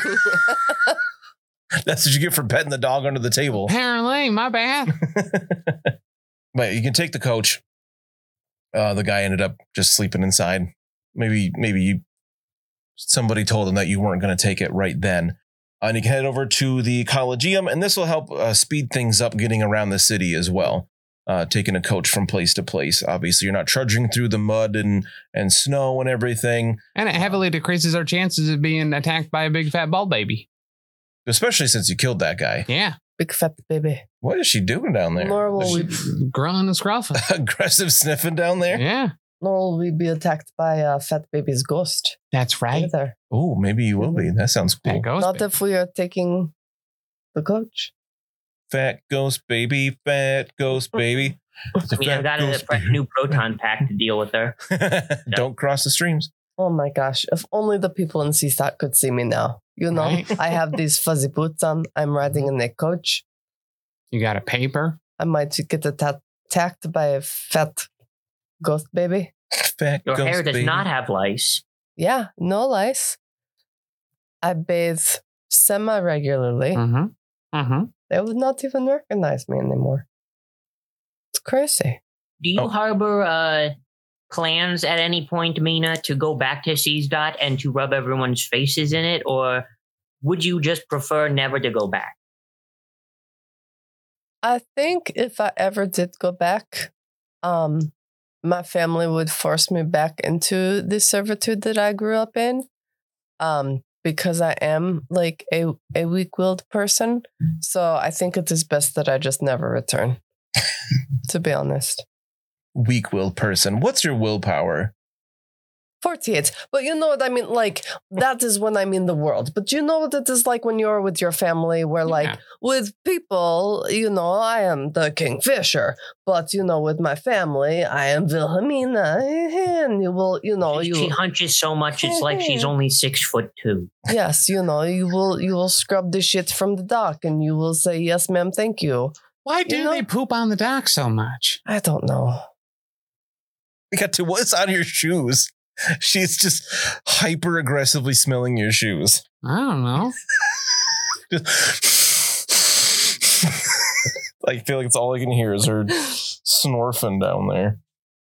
That's what you get for petting the dog under the table. Apparently, my bad. But you can take the coach. The guy ended up just sleeping inside. Maybe somebody told him that you weren't going to take it right then. And you can head over to the Collegium, and this will help speed things up getting around the city as well. Taking a coach from place to place. Obviously, you're not trudging through the mud and snow and everything. And it heavily decreases our chances of being attacked by a big fat bald baby. Especially since you killed that guy. Yeah. Big fat baby. What is she doing down there? Nor will we, Growling and scruffing. Aggressive sniffing down there? Yeah. nor will we be attacked by a fat baby's ghost. That's right. Either. Oh, maybe you will be. That sounds cool. That goes. Not if we are taking the coach. Fat ghost baby, fat ghost baby. We have got a new proton pack to deal with her. Don't cross the streams. Oh my gosh. If only the people in CSAT could see me now. You know, Right. I have these fuzzy boots on. I'm riding in a coach. You got a paper. I might get attacked by a fat ghost baby. Fat Your ghost hair does baby. not have lice. Yeah, no lice. I bathe semi-regularly. Mm-hmm. Mm-hmm. They would not even recognize me anymore. It's crazy. Do you Oh. harbor plans at any point, Mina, to go back to CSDOT and to rub everyone's faces in it? Or would you just prefer never to go back? I think if I ever did go back, my family would force me back into the servitude that I grew up in. Because I am like a weak-willed person. So I think it is best that I just never return, to be honest. Weak-willed person. What's your willpower? 48. But you know what I mean? Like, that is when I'm in the world. But you know what it is like when you're with your family, where, like, Yeah. with people, you know, I am the Kingfisher. But, you know, with my family, I am Wilhelmina. And you will, you know, She hunches so much, it's like she's only 6'2". yes, you know, you will scrub the shit from the dock and you will say, yes, ma'am, thank you. Why do You know- they poop on the dock so much? I don't know. We got to what's on your shoes? She's just hyper aggressively smelling your shoes. I don't know. I feel like it's all I can hear is her snorfing down there.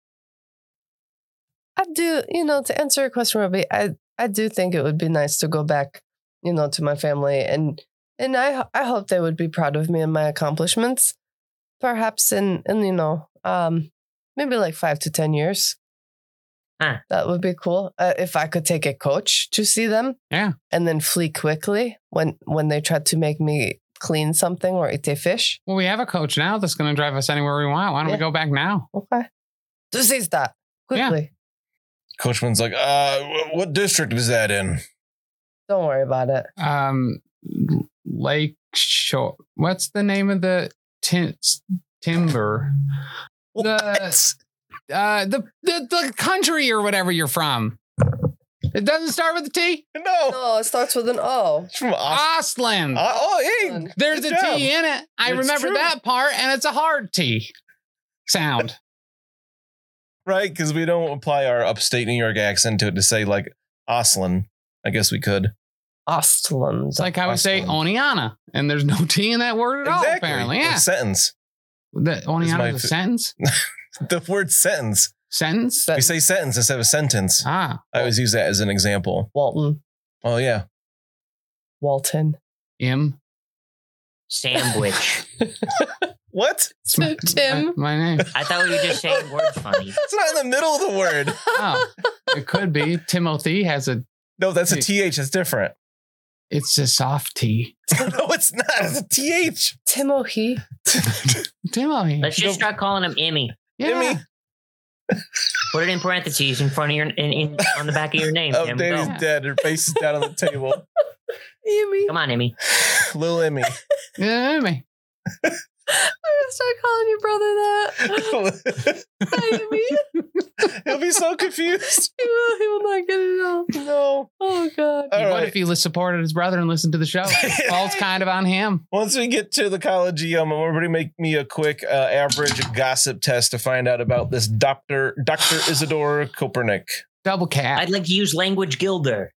I do, you know, to answer your question, Ruby, I do think it would be nice to go back, you know, to my family, and I hope they would be proud of me and my accomplishments. Perhaps in you know, maybe like 5 to 10 years. Huh. That would be cool. If I could take a coach to see them, Yeah. and then flee quickly when they try to make me clean something or eat a fish. Well, we have a coach now that's going to drive us anywhere we want. Why don't we Yeah. go back now? Okay. Disease that quickly. Coachman's like, what district is that in? Don't worry about it. Lake Shore. What's the name of the timber? The country or whatever you're from. It doesn't start with a T? No, it starts with an O. It's from Ostland. hey. There's a good job. T in it. I It's remember true. that part, and it's a hard T sound. Right, because we don't apply our upstate New York accent to it to say like Oslin. I guess we could. Ostland. It's like I would say Ostland. Oniana, and there's no T in that word at all, apparently. A Yeah. sentence. The Oniana is a sentence? The word sentence. Sentence? We say sentence instead of sentence. Ah. I always use that as an example. Walton. Oh, yeah. Walton. Sandwich. What? It's my, Tim. my name. I thought we were just saying words funny. It's not in the middle of the word. Oh, it could be. Timothy has a, No, that's a TH. That's different. it's a soft T. No, it's not. It's a TH. Timothy. Timothy. Let's just start calling him Emmy. Yeah. Emmy. Put it in parentheses in front of your on the back of your name. Oh, Tim. Danny's Go. dead. Her face is down on the table. Emmy. Come on, Emmy. Little Emmy. Yeah, Emmy. I'm gonna start calling your brother that. Hi, Emmy. He'll be so confused. He will not get it all. No. Oh God. All What right. if he supported his brother and listened to the show? Falls kind of on him. Once we get to the Collegium, everybody make me a quick average gossip test to find out about this Dr. Isidore Kopernik. Double cat. I'd like to use language gilder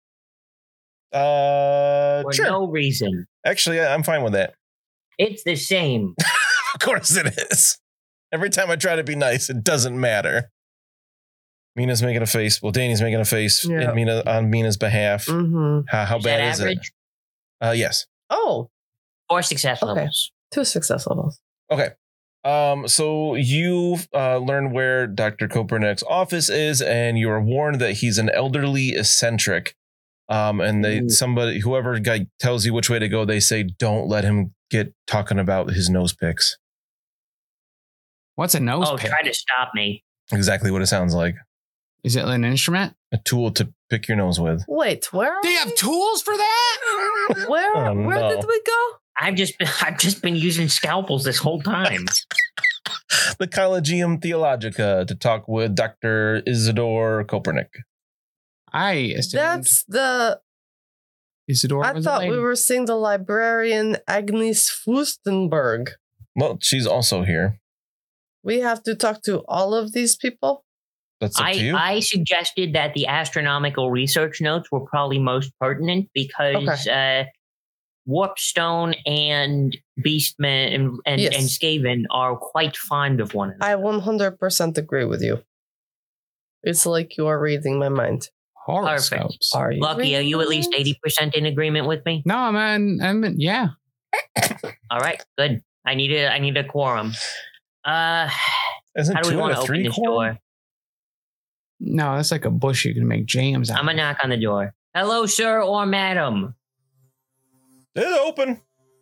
for Sure. no reason. Actually, I'm fine with that. It's the same. Of course it is. Every time I try to be nice, it doesn't matter. Mina's making a face. Well, Danny's making a face Yeah. on Mina's behalf. Mm-hmm. How Is bad that is average? it? Yes. Oh, 4 success Okay. levels. 2 success levels. Okay. So you learn where Dr. Kopernik's office is, and you are warned that he's an elderly eccentric. And whoever guy tells you which way to go, they say don't let him get talking about his nose picks. What's a nose Oh, pick? try to stop me. Exactly what it sounds like. Is it an instrument? A tool to pick your nose with. Wait, where? They have tools for that? Where? Oh, Where no. did we go? I've just been using scalpels this whole time. The Collegium Theologica to talk with Dr. Isidore Kopernik. I assumed That's the. Isidore I was a thought we lady. were seeing the librarian Agnes Fustenberg. Well, she's also here. We have to talk to all of these people. That's up to you. I suggested that the astronomical research notes were probably most pertinent because Warpstone and Beastman and Yes. Skaven are quite fond of one another. I 100% agree with you. It's like you are reading my mind. Horoscopes. Are you? Lucky, are you at least reading 80% in agreement with me? No, yeah. All right, good. I need a quorum. How Isn't do we 2 want out to of 3 open this quorum? door? No, that's like a bush you can make jams out I'm gonna knock on the door. Hello, sir or madam. It's open.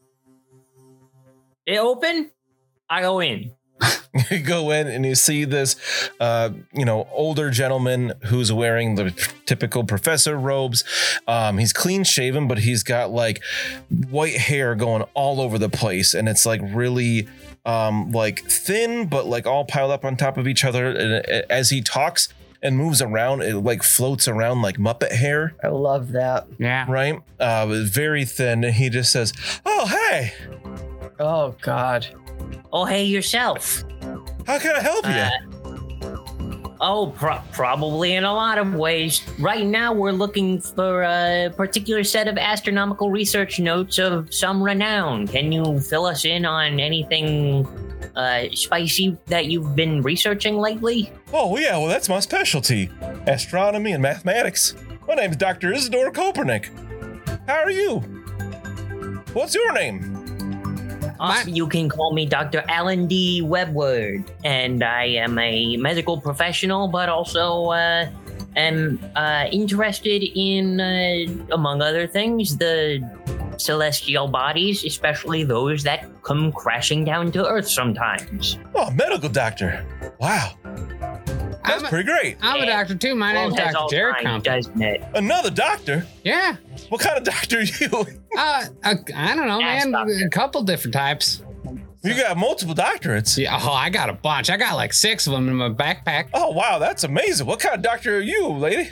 It open? I go in. You go in and you see this, older gentleman who's wearing the typical professor robes. He's clean shaven, but he's got like white hair going all over the place, and it's like really like thin, but like all piled up on top of each other. And as he talks and moves around, it like floats around like Muppet hair, I love that. Yeah. right? Very thin. And he just says, "Oh, hey, Oh, God. Oh, hey, yourself. how can I help you?" Probably in a lot of ways. Right now, we're looking for a particular set of astronomical research notes of some renown. Can you fill us in on anything spicy that you've been researching lately? Oh, yeah, well, that's my specialty. Astronomy and mathematics. My name's Dr. Isidore Kopernik. How are you? What's your name? You can call me Dr. Alan D. Webward, and I am a medical professional, but also am interested in, among other things, the celestial bodies, especially those that come crashing down to Earth sometimes. Oh, medical doctor. Wow. That's pretty great. I'm a doctor too. My name's Has Dr. Jared Alzheimer's, Compton. doesn't it? Another doctor? Yeah. What kind of doctor are you? I don't know, Ass man. doctor. A couple different types. You got multiple doctorates. Yeah. Oh, I got a bunch. I got like 6 of them in my backpack. Oh, wow, that's amazing. What kind of doctor are you, lady?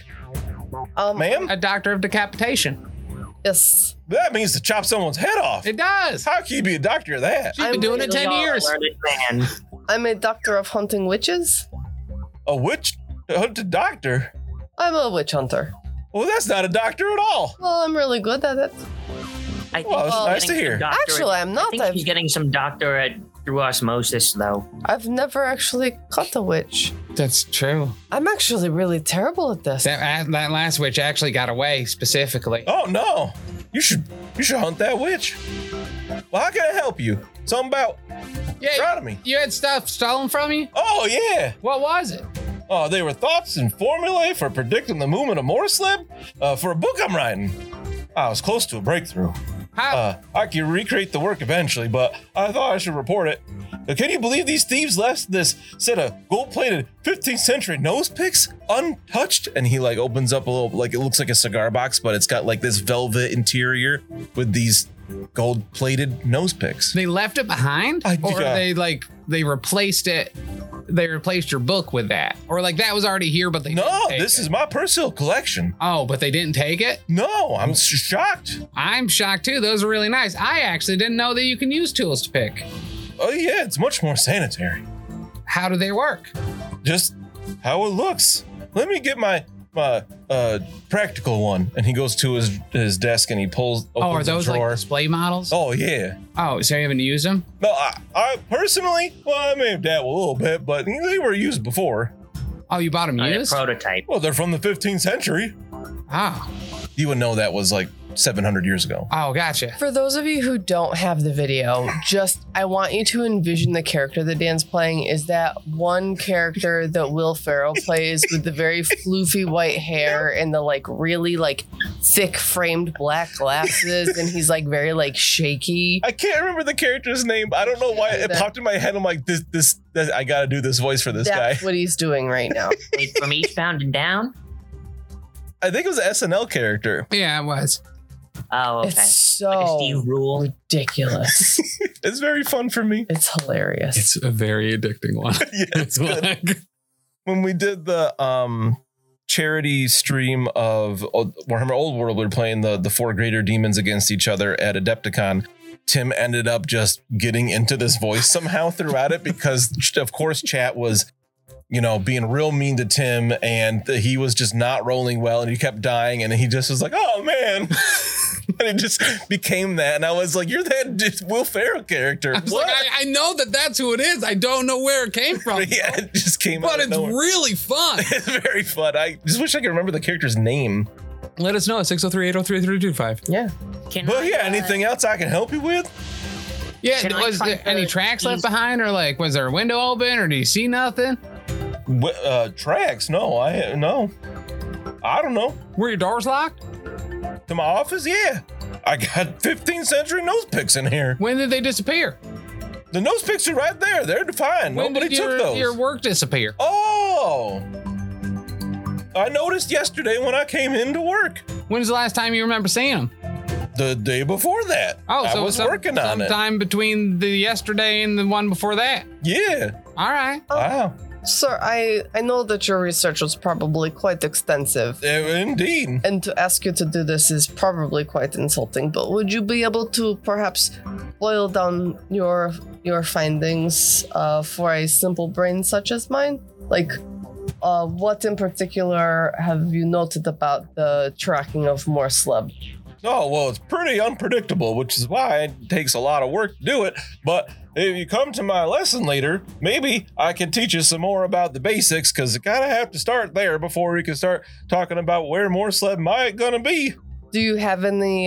Ma'am? A doctor of decapitation. Yes. That means to chop someone's head off. It does. How can you be a doctor of that? She's been doing it 10 years. Man. I'm a doctor of hunting witches. A witch hunted doctor? I'm a witch hunter. Well, that's not a doctor at all. Well, I'm really good at it. I think Well, it's he's nice to getting hear. some doctorate- Actually, I'm not. I think he's getting some doctorate through osmosis, though. I've never actually caught a witch. That's true. I'm actually really terrible at this. That last witch actually got away specifically. Oh no. You should hunt that witch. Well, how can I help you? Something about Yeah, astronomy. you had stuff stolen from you? Oh yeah. What was it? Oh, they were thoughts and formulae for predicting the movement of Morsleb for a book I'm writing. I was close to a breakthrough. How? I can recreate the work eventually, but I thought I should report it. Can you believe these thieves left this set of gold-plated 15th century nose picks untouched? And he like opens up a little, like it looks like a cigar box, but it's got like this velvet interior with these gold-plated nose picks. They left it behind? Or Yeah. they replaced it? They replaced your book with that? Or like that was already here, but they No, didn't take this it? is my personal collection. Oh, but they didn't take it? No, I'm shocked. I'm shocked too. Those are really nice. I actually didn't know that you can use tools to pick. Oh yeah, it's much more sanitary. How do they work? Just how it looks. Let me get my practical one. And he goes to his desk and he pulls Oh, are opens a those like drawer. display models? Oh yeah. Oh, so you haven't used them? No, I personally, well, I may have dabbled a little bit, but they were used before. Oh, you bought them A used? prototype. Well, they're from the 15th century. Oh. You would know that was like 700 years ago. Oh, gotcha. For those of you who don't have the video, I want you to envision the character that Dan's playing is that one character that Will Ferrell plays with the very floofy white hair and the like really like thick framed black glasses, and he's like very like shaky. I can't remember the character's name. I don't know why it popped in my head. I'm like, this I gotta do this voice for this guy. That's what he's doing right now. Wait, from Eastbound and Down? I think it was an SNL character. Yeah, it was. Oh, okay. It's Like a so Steve Rule. ridiculous. It's very fun for me. It's hilarious. It's a very addicting one. Yeah, it's good. like, When we did the charity stream of Warhammer Old World, we were playing the 4 greater demons against each other at Adepticon. Tim ended up just getting into this voice somehow throughout it because, of course, chat was, being real mean to Tim, and he was just not rolling well, and he kept dying, and he just was like, "Oh man," and it just became that. And I was like, "You're that Will Ferrell character." I was What? like, I know that's who it is. I don't know where it came from. Yeah, it just came out But of it's nowhere. really fun. It's very fun. I just wish I could remember the character's name. Let us know at 603-803-325. yeah. Can But I, yeah, anything else I can help you with? Yeah, Can I was try there any to tracks left use- behind, or like was there a window open, or do you see nothing? Tracks? No, no. I don't know. Were your doors locked? To my office? Yeah. I got 15th century nose picks in here. When did they disappear? The nose picks are right there. They're defined. When Nobody did took those. your work disappear? Oh. I noticed yesterday when I came into work. When's the last time you remember seeing them? The day before that. Oh, I so was working on it. sometime between the yesterday and the one before that. Yeah. All right. Wow. Sir, I know that your research was probably quite extensive. Indeed. And to ask you to do this is probably quite insulting, but would you be able to perhaps boil down your findings for a simple brain such as mine? Like, what in particular have you noted about the tracking of Morsleb? Oh, well, it's pretty unpredictable, which is why it takes a lot of work to do it. But if you come to my lesson later, maybe I can teach you some more about the basics, because you gotta have to start there before we can start talking about where Morsleb might gonna be. Do you have any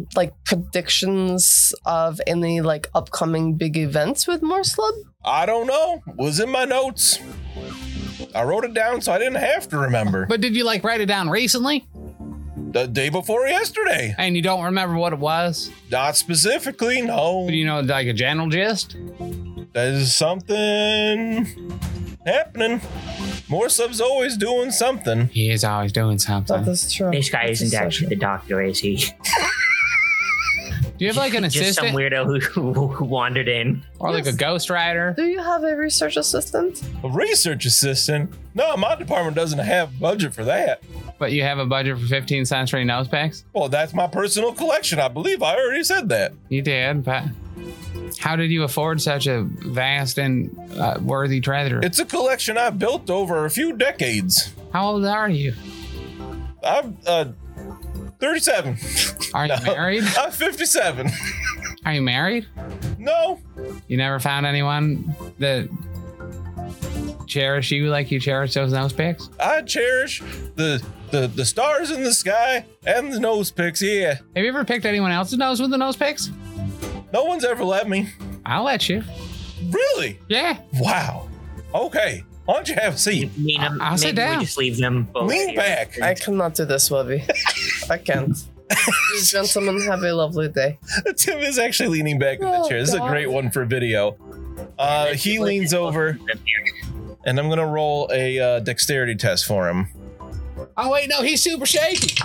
predictions of any upcoming big events with Morsleb? I don't know. Was in my notes. I wrote it down so I didn't have to remember. But did you write it down recently? The day before yesterday. And you don't remember what it was? Not specifically, no. But you know, like a general gist? There's something happening. More sub's always doing something. He is always doing something. That is true. This guy That isn't so actually the doctor, is he? Do you have like an Just some assistant weirdo who wandered in. or like a Yes. ghostwriter? Do you have a research assistant? A research assistant? No, my department doesn't have budget for that. But you have a budget for 15th century nose picks? Well, that's my personal collection. I believe I already said that. You did, but how did you afford such a vast and worthy treasure? It's a collection I built over a few decades. How old are you? I'm 37. Are you married? I'm 57. Are you married? No, You never found anyone that cherish you like you cherish those nose picks? I cherish the stars in the sky and the nose picks. Yeah, Have you ever picked anyone else's nose with the nose picks? no one's ever let me. I'll let you. Really? Yeah. Wow. Okay. Why don't you have a seat? I'll sit maybe down. we just leave them both Lean here. back. I cannot do this, Webby. I can't. These gentlemen have a lovely day. Tim is actually leaning back in the Oh, chair. This is a God. great one for video. He leans over, and I'm gonna roll a dexterity test for him. Oh, wait, no, he's super shaky.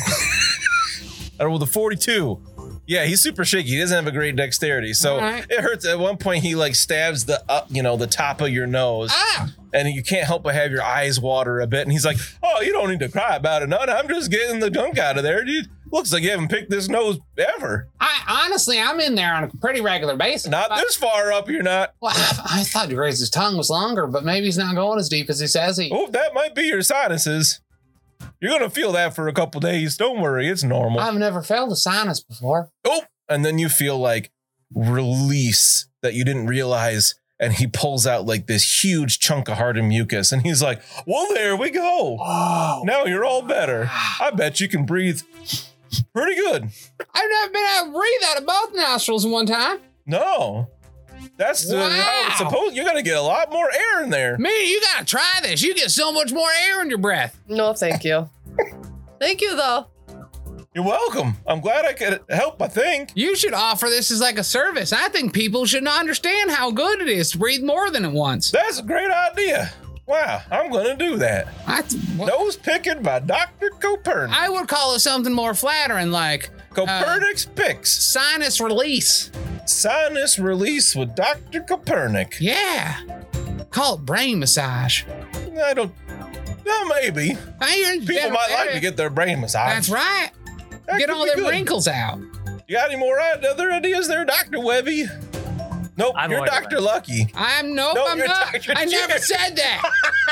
I rolled a 42. Yeah, he's super shaky. He doesn't have a great dexterity, so Alright. it hurts. At one point, he like stabs the the top of your nose, Ah! and you can't help but have your eyes water a bit. And he's like, "Oh, you don't need to cry about it. No, I'm just getting the junk out of there. Dude, looks like you haven't picked this nose ever. Honestly, I'm in there on a pretty regular basis. Not but- this far up. You're not. Well, I thought Grace's tongue was longer, but maybe he's not going as deep as he says he. Oh, that might be your sinuses. You're gonna feel that for a couple days. Don't worry, it's normal. I've never felt a sinus before. Oh, and then you feel like release that you didn't realize. And he pulls out like this huge chunk of hardened mucus. And he's like, well, there we go. Oh. Now you're all better. I bet you can breathe pretty good. I've never been able to breathe out of both nostrils in one time. No, that's how Wow. it's supposed. You're going to get a lot more air in there. Me, you gotta try this. You get so much more air in your breath. No, thank you. Thank you, though. You're welcome. I'm glad I could help, I think. You should offer this as like a service. I think people should understand how good it is to breathe more than at once. That's a great idea. Wow, I'm going to do that. Nose picking by Dr. Copernic. I would call it something more flattering, like Copernic's picks. sinus release. Sinus release with Dr. Copernic. Yeah. Call it brain massage. I don't. No, maybe. People might like to get their brain massage. That's right. That Get could all be their good. wrinkles out. You got any more other ideas there, Dr. Webby? Nope, I'm you're already Dr. Lucky. I'm No, I'm you're not. Dr. I never Jerry. said that.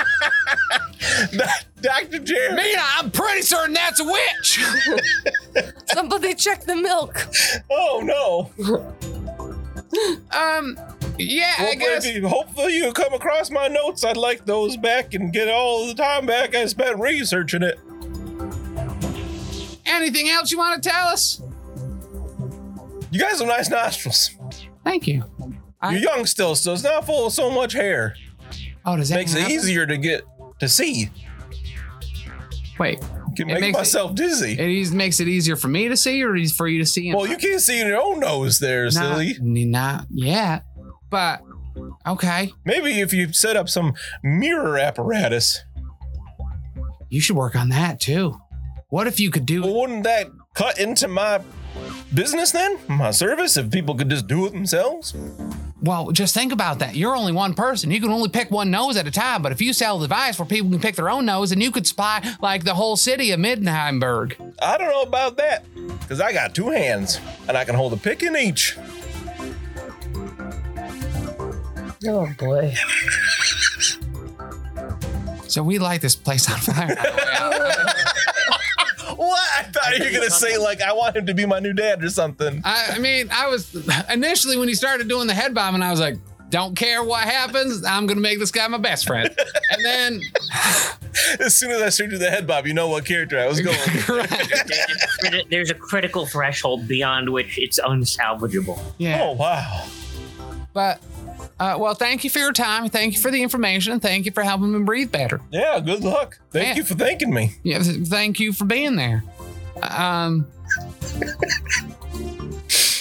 Dr. Jerry. Mina, I'm pretty certain that's a witch. Somebody check the milk. Oh, no. Yeah, I Well, guess. maybe, hopefully you come across my notes. I'd like those back and get all the time back I spent researching it. Anything else you want to tell us? You guys have nice nostrils. Thank you. You're young still, so it's not full of so much hair. Oh, does that Makes it happen? easier to get to see. Wait, Can It make makes myself dizzy. makes it easier for me to see, or for you to see? in Well, you can't see in your own nose there, silly. Not yet, but okay. Maybe if you set up some mirror apparatus, You should work on that too. What if you could do? well, wouldn't that cut into my business then? My service, if people could just do it themselves? Well, just think about that. You're only one person. You can only pick one nose at a time. But if you sell a device where people can pick their own nose, then you could supply like the whole city of Middenheimburg. I don't know about that, because I got 2 hands, and I can hold a pick in each. Oh, boy. So we light this place on fire. What? I thought you were going to say, like, I want him to be my new dad or something. I mean, I was initially when he started doing the head bombing, I was like, don't care what happens. I'm going to make this guy my best friend. And then As soon as I started the head bob, you know what character I was going. There's a critical threshold beyond which it's unsalvageable. yeah. Oh, wow. But well, thank you for your time. Thank you for the information. And thank you for helping me breathe better. Yeah, good luck. Thank Yeah. you for thanking me. Yeah, thank you for being there.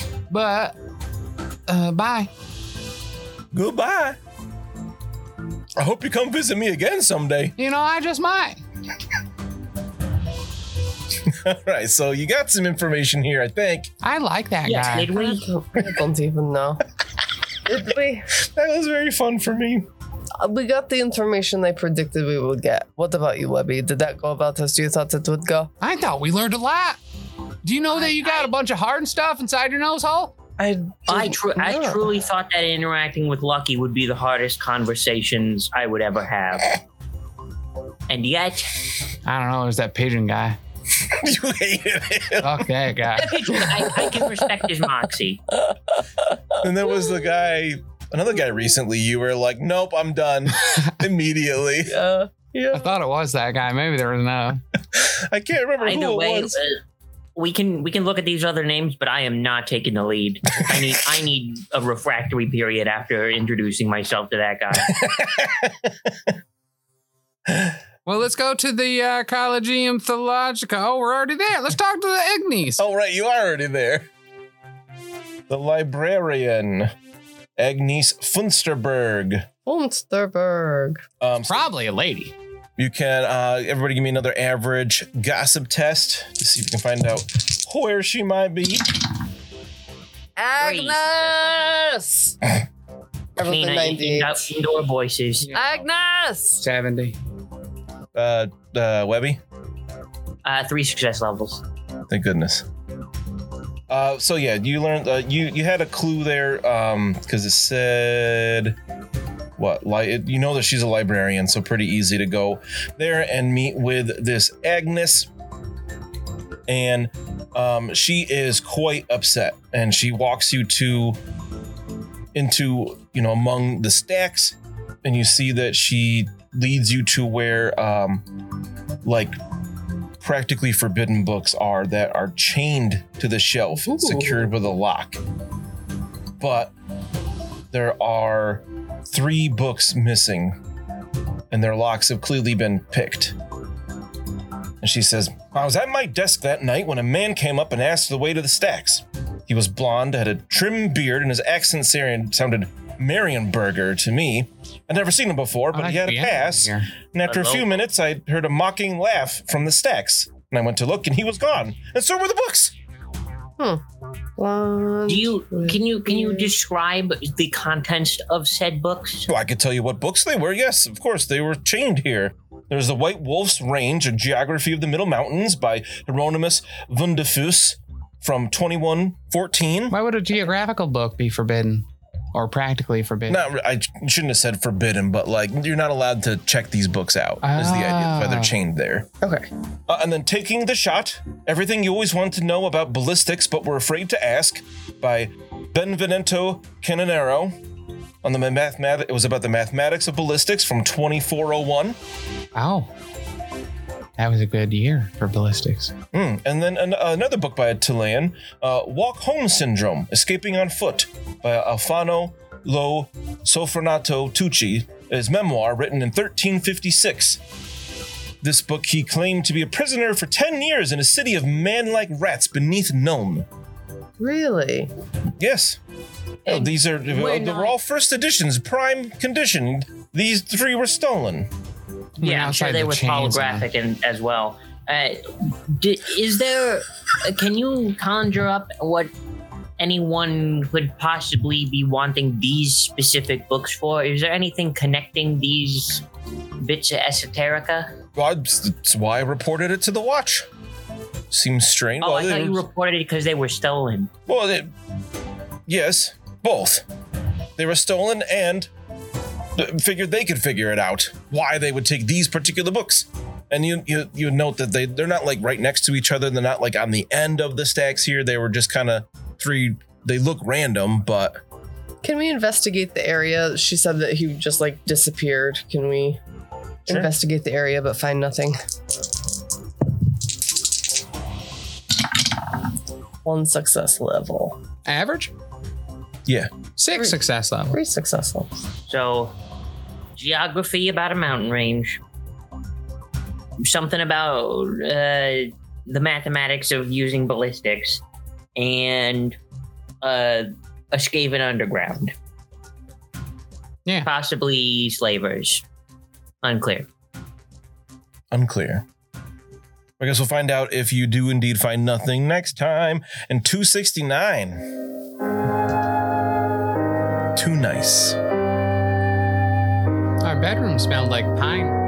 But bye. Goodbye. I hope you come visit me again someday. You know, I just might. All right, so you got some information here, I think. I like that Yes, guy. did we? I don't even know. Did we? That was very fun for me. We got the information they predicted we would get. What about you, Webby? Did that go about as you thought it would go? I thought we learned a lot. Do you know that you got a bunch of hard stuff inside your nose hole? I truly thought that interacting with Lucky would be the hardest conversations I would ever have. And yet, I don't know. There's that pigeon guy. You hated him. Fuck that guy. I can respect his moxie. And there was the guy, another guy recently, you were like, nope, I'm done. Immediately. I Yeah. thought it was that guy. Maybe there was no. I can't remember Either who way, it was. we can look at these other names, but I am not taking the lead. I need a refractory period after introducing myself to that guy. Well, let's go to the Collegium Theologica. Oh, we're already there. Let's talk to the Ignis. Oh, right, you are already there. The librarian, Agnes Funsterberg. Funsterberg. So Probably a lady. you can, everybody give me another average gossip test to see if you can find out where she might be. Agnes! Everything Nina, 98. indoor voices. Agnes! 70. Webby? 3 success levels. Thank goodness. So yeah, you learned, you had a clue there, because it said, what, you know that she's a librarian, so pretty easy to go there and meet with this Agnes. And she is quite upset, and she walks you into, you know, among the stacks, and you see that she leads you to where, like, practically forbidden books are that are chained to the shelf, secured with a lock. But there are 3 books missing, and their locks have clearly been picked. And she says, I was at my desk that night when a man came up and asked the way to the stacks. He was blonde, had a trim beard, and his accent sounded Marienburger to me. I'd never seen him before, but he had a pass. And after a few minutes, I heard a mocking laugh from the stacks. And I went to look, and he was gone. And so were the books. Can you describe the contents of said books? Well, I could tell you what books they were. Yes, of course, they were chained here. There's The White Wolf's Range, A Geography of the Middle Mountains by Hieronymus Vundefus from 2114. Why would a geographical book be forbidden? Or practically forbidden? I shouldn't have said forbidden, but like you're not allowed to check these books out. Is the idea. That's why they're chained there. Okay. And then Taking the Shot, Everything You Always Wanted to Know About Ballistics But Were Afraid to Ask by Benvenuto Canonero. On the it was about the mathematics of ballistics from 2401. Oh. That was a good year for ballistics. And then another book by a Chilean, Walk Home Syndrome, Escaping on Foot by Alfano Lo Sofronato Tucci, his memoir written in 1356. This book he claimed to be a prisoner for 10 years in a city of man-like rats beneath Nome. Really? Yes. Oh, these are, they were all first editions, prime condition. These 3 were stolen. Yeah, I'm sure they were holographic as well. Can you conjure up what anyone could possibly be wanting these specific books for? Is there anything connecting these bits of esoterica? Well, that's why I reported it to the Watch. Seems strange. Oh, I thought you reported it because they were stolen. Well, yes, both. They were stolen and figured they could figure it out why they would take these particular books. And you note that they're not like right next to each other. They're not like on the end of the stacks here. They were just kind of 3. They look random, but Can we investigate the area? She said that he just like disappeared. Can we investigate the area but find nothing? 1 success level. Average? yeah. 6 success level. 3 success levels. So, geography about a mountain range. Something about the mathematics of using ballistics. And a Skaven underground. Yeah. Possibly slavers. Unclear. Unclear. I guess we'll find out if you do indeed find nothing next time. And 269. Too nice. Our bedroom smelled like pine.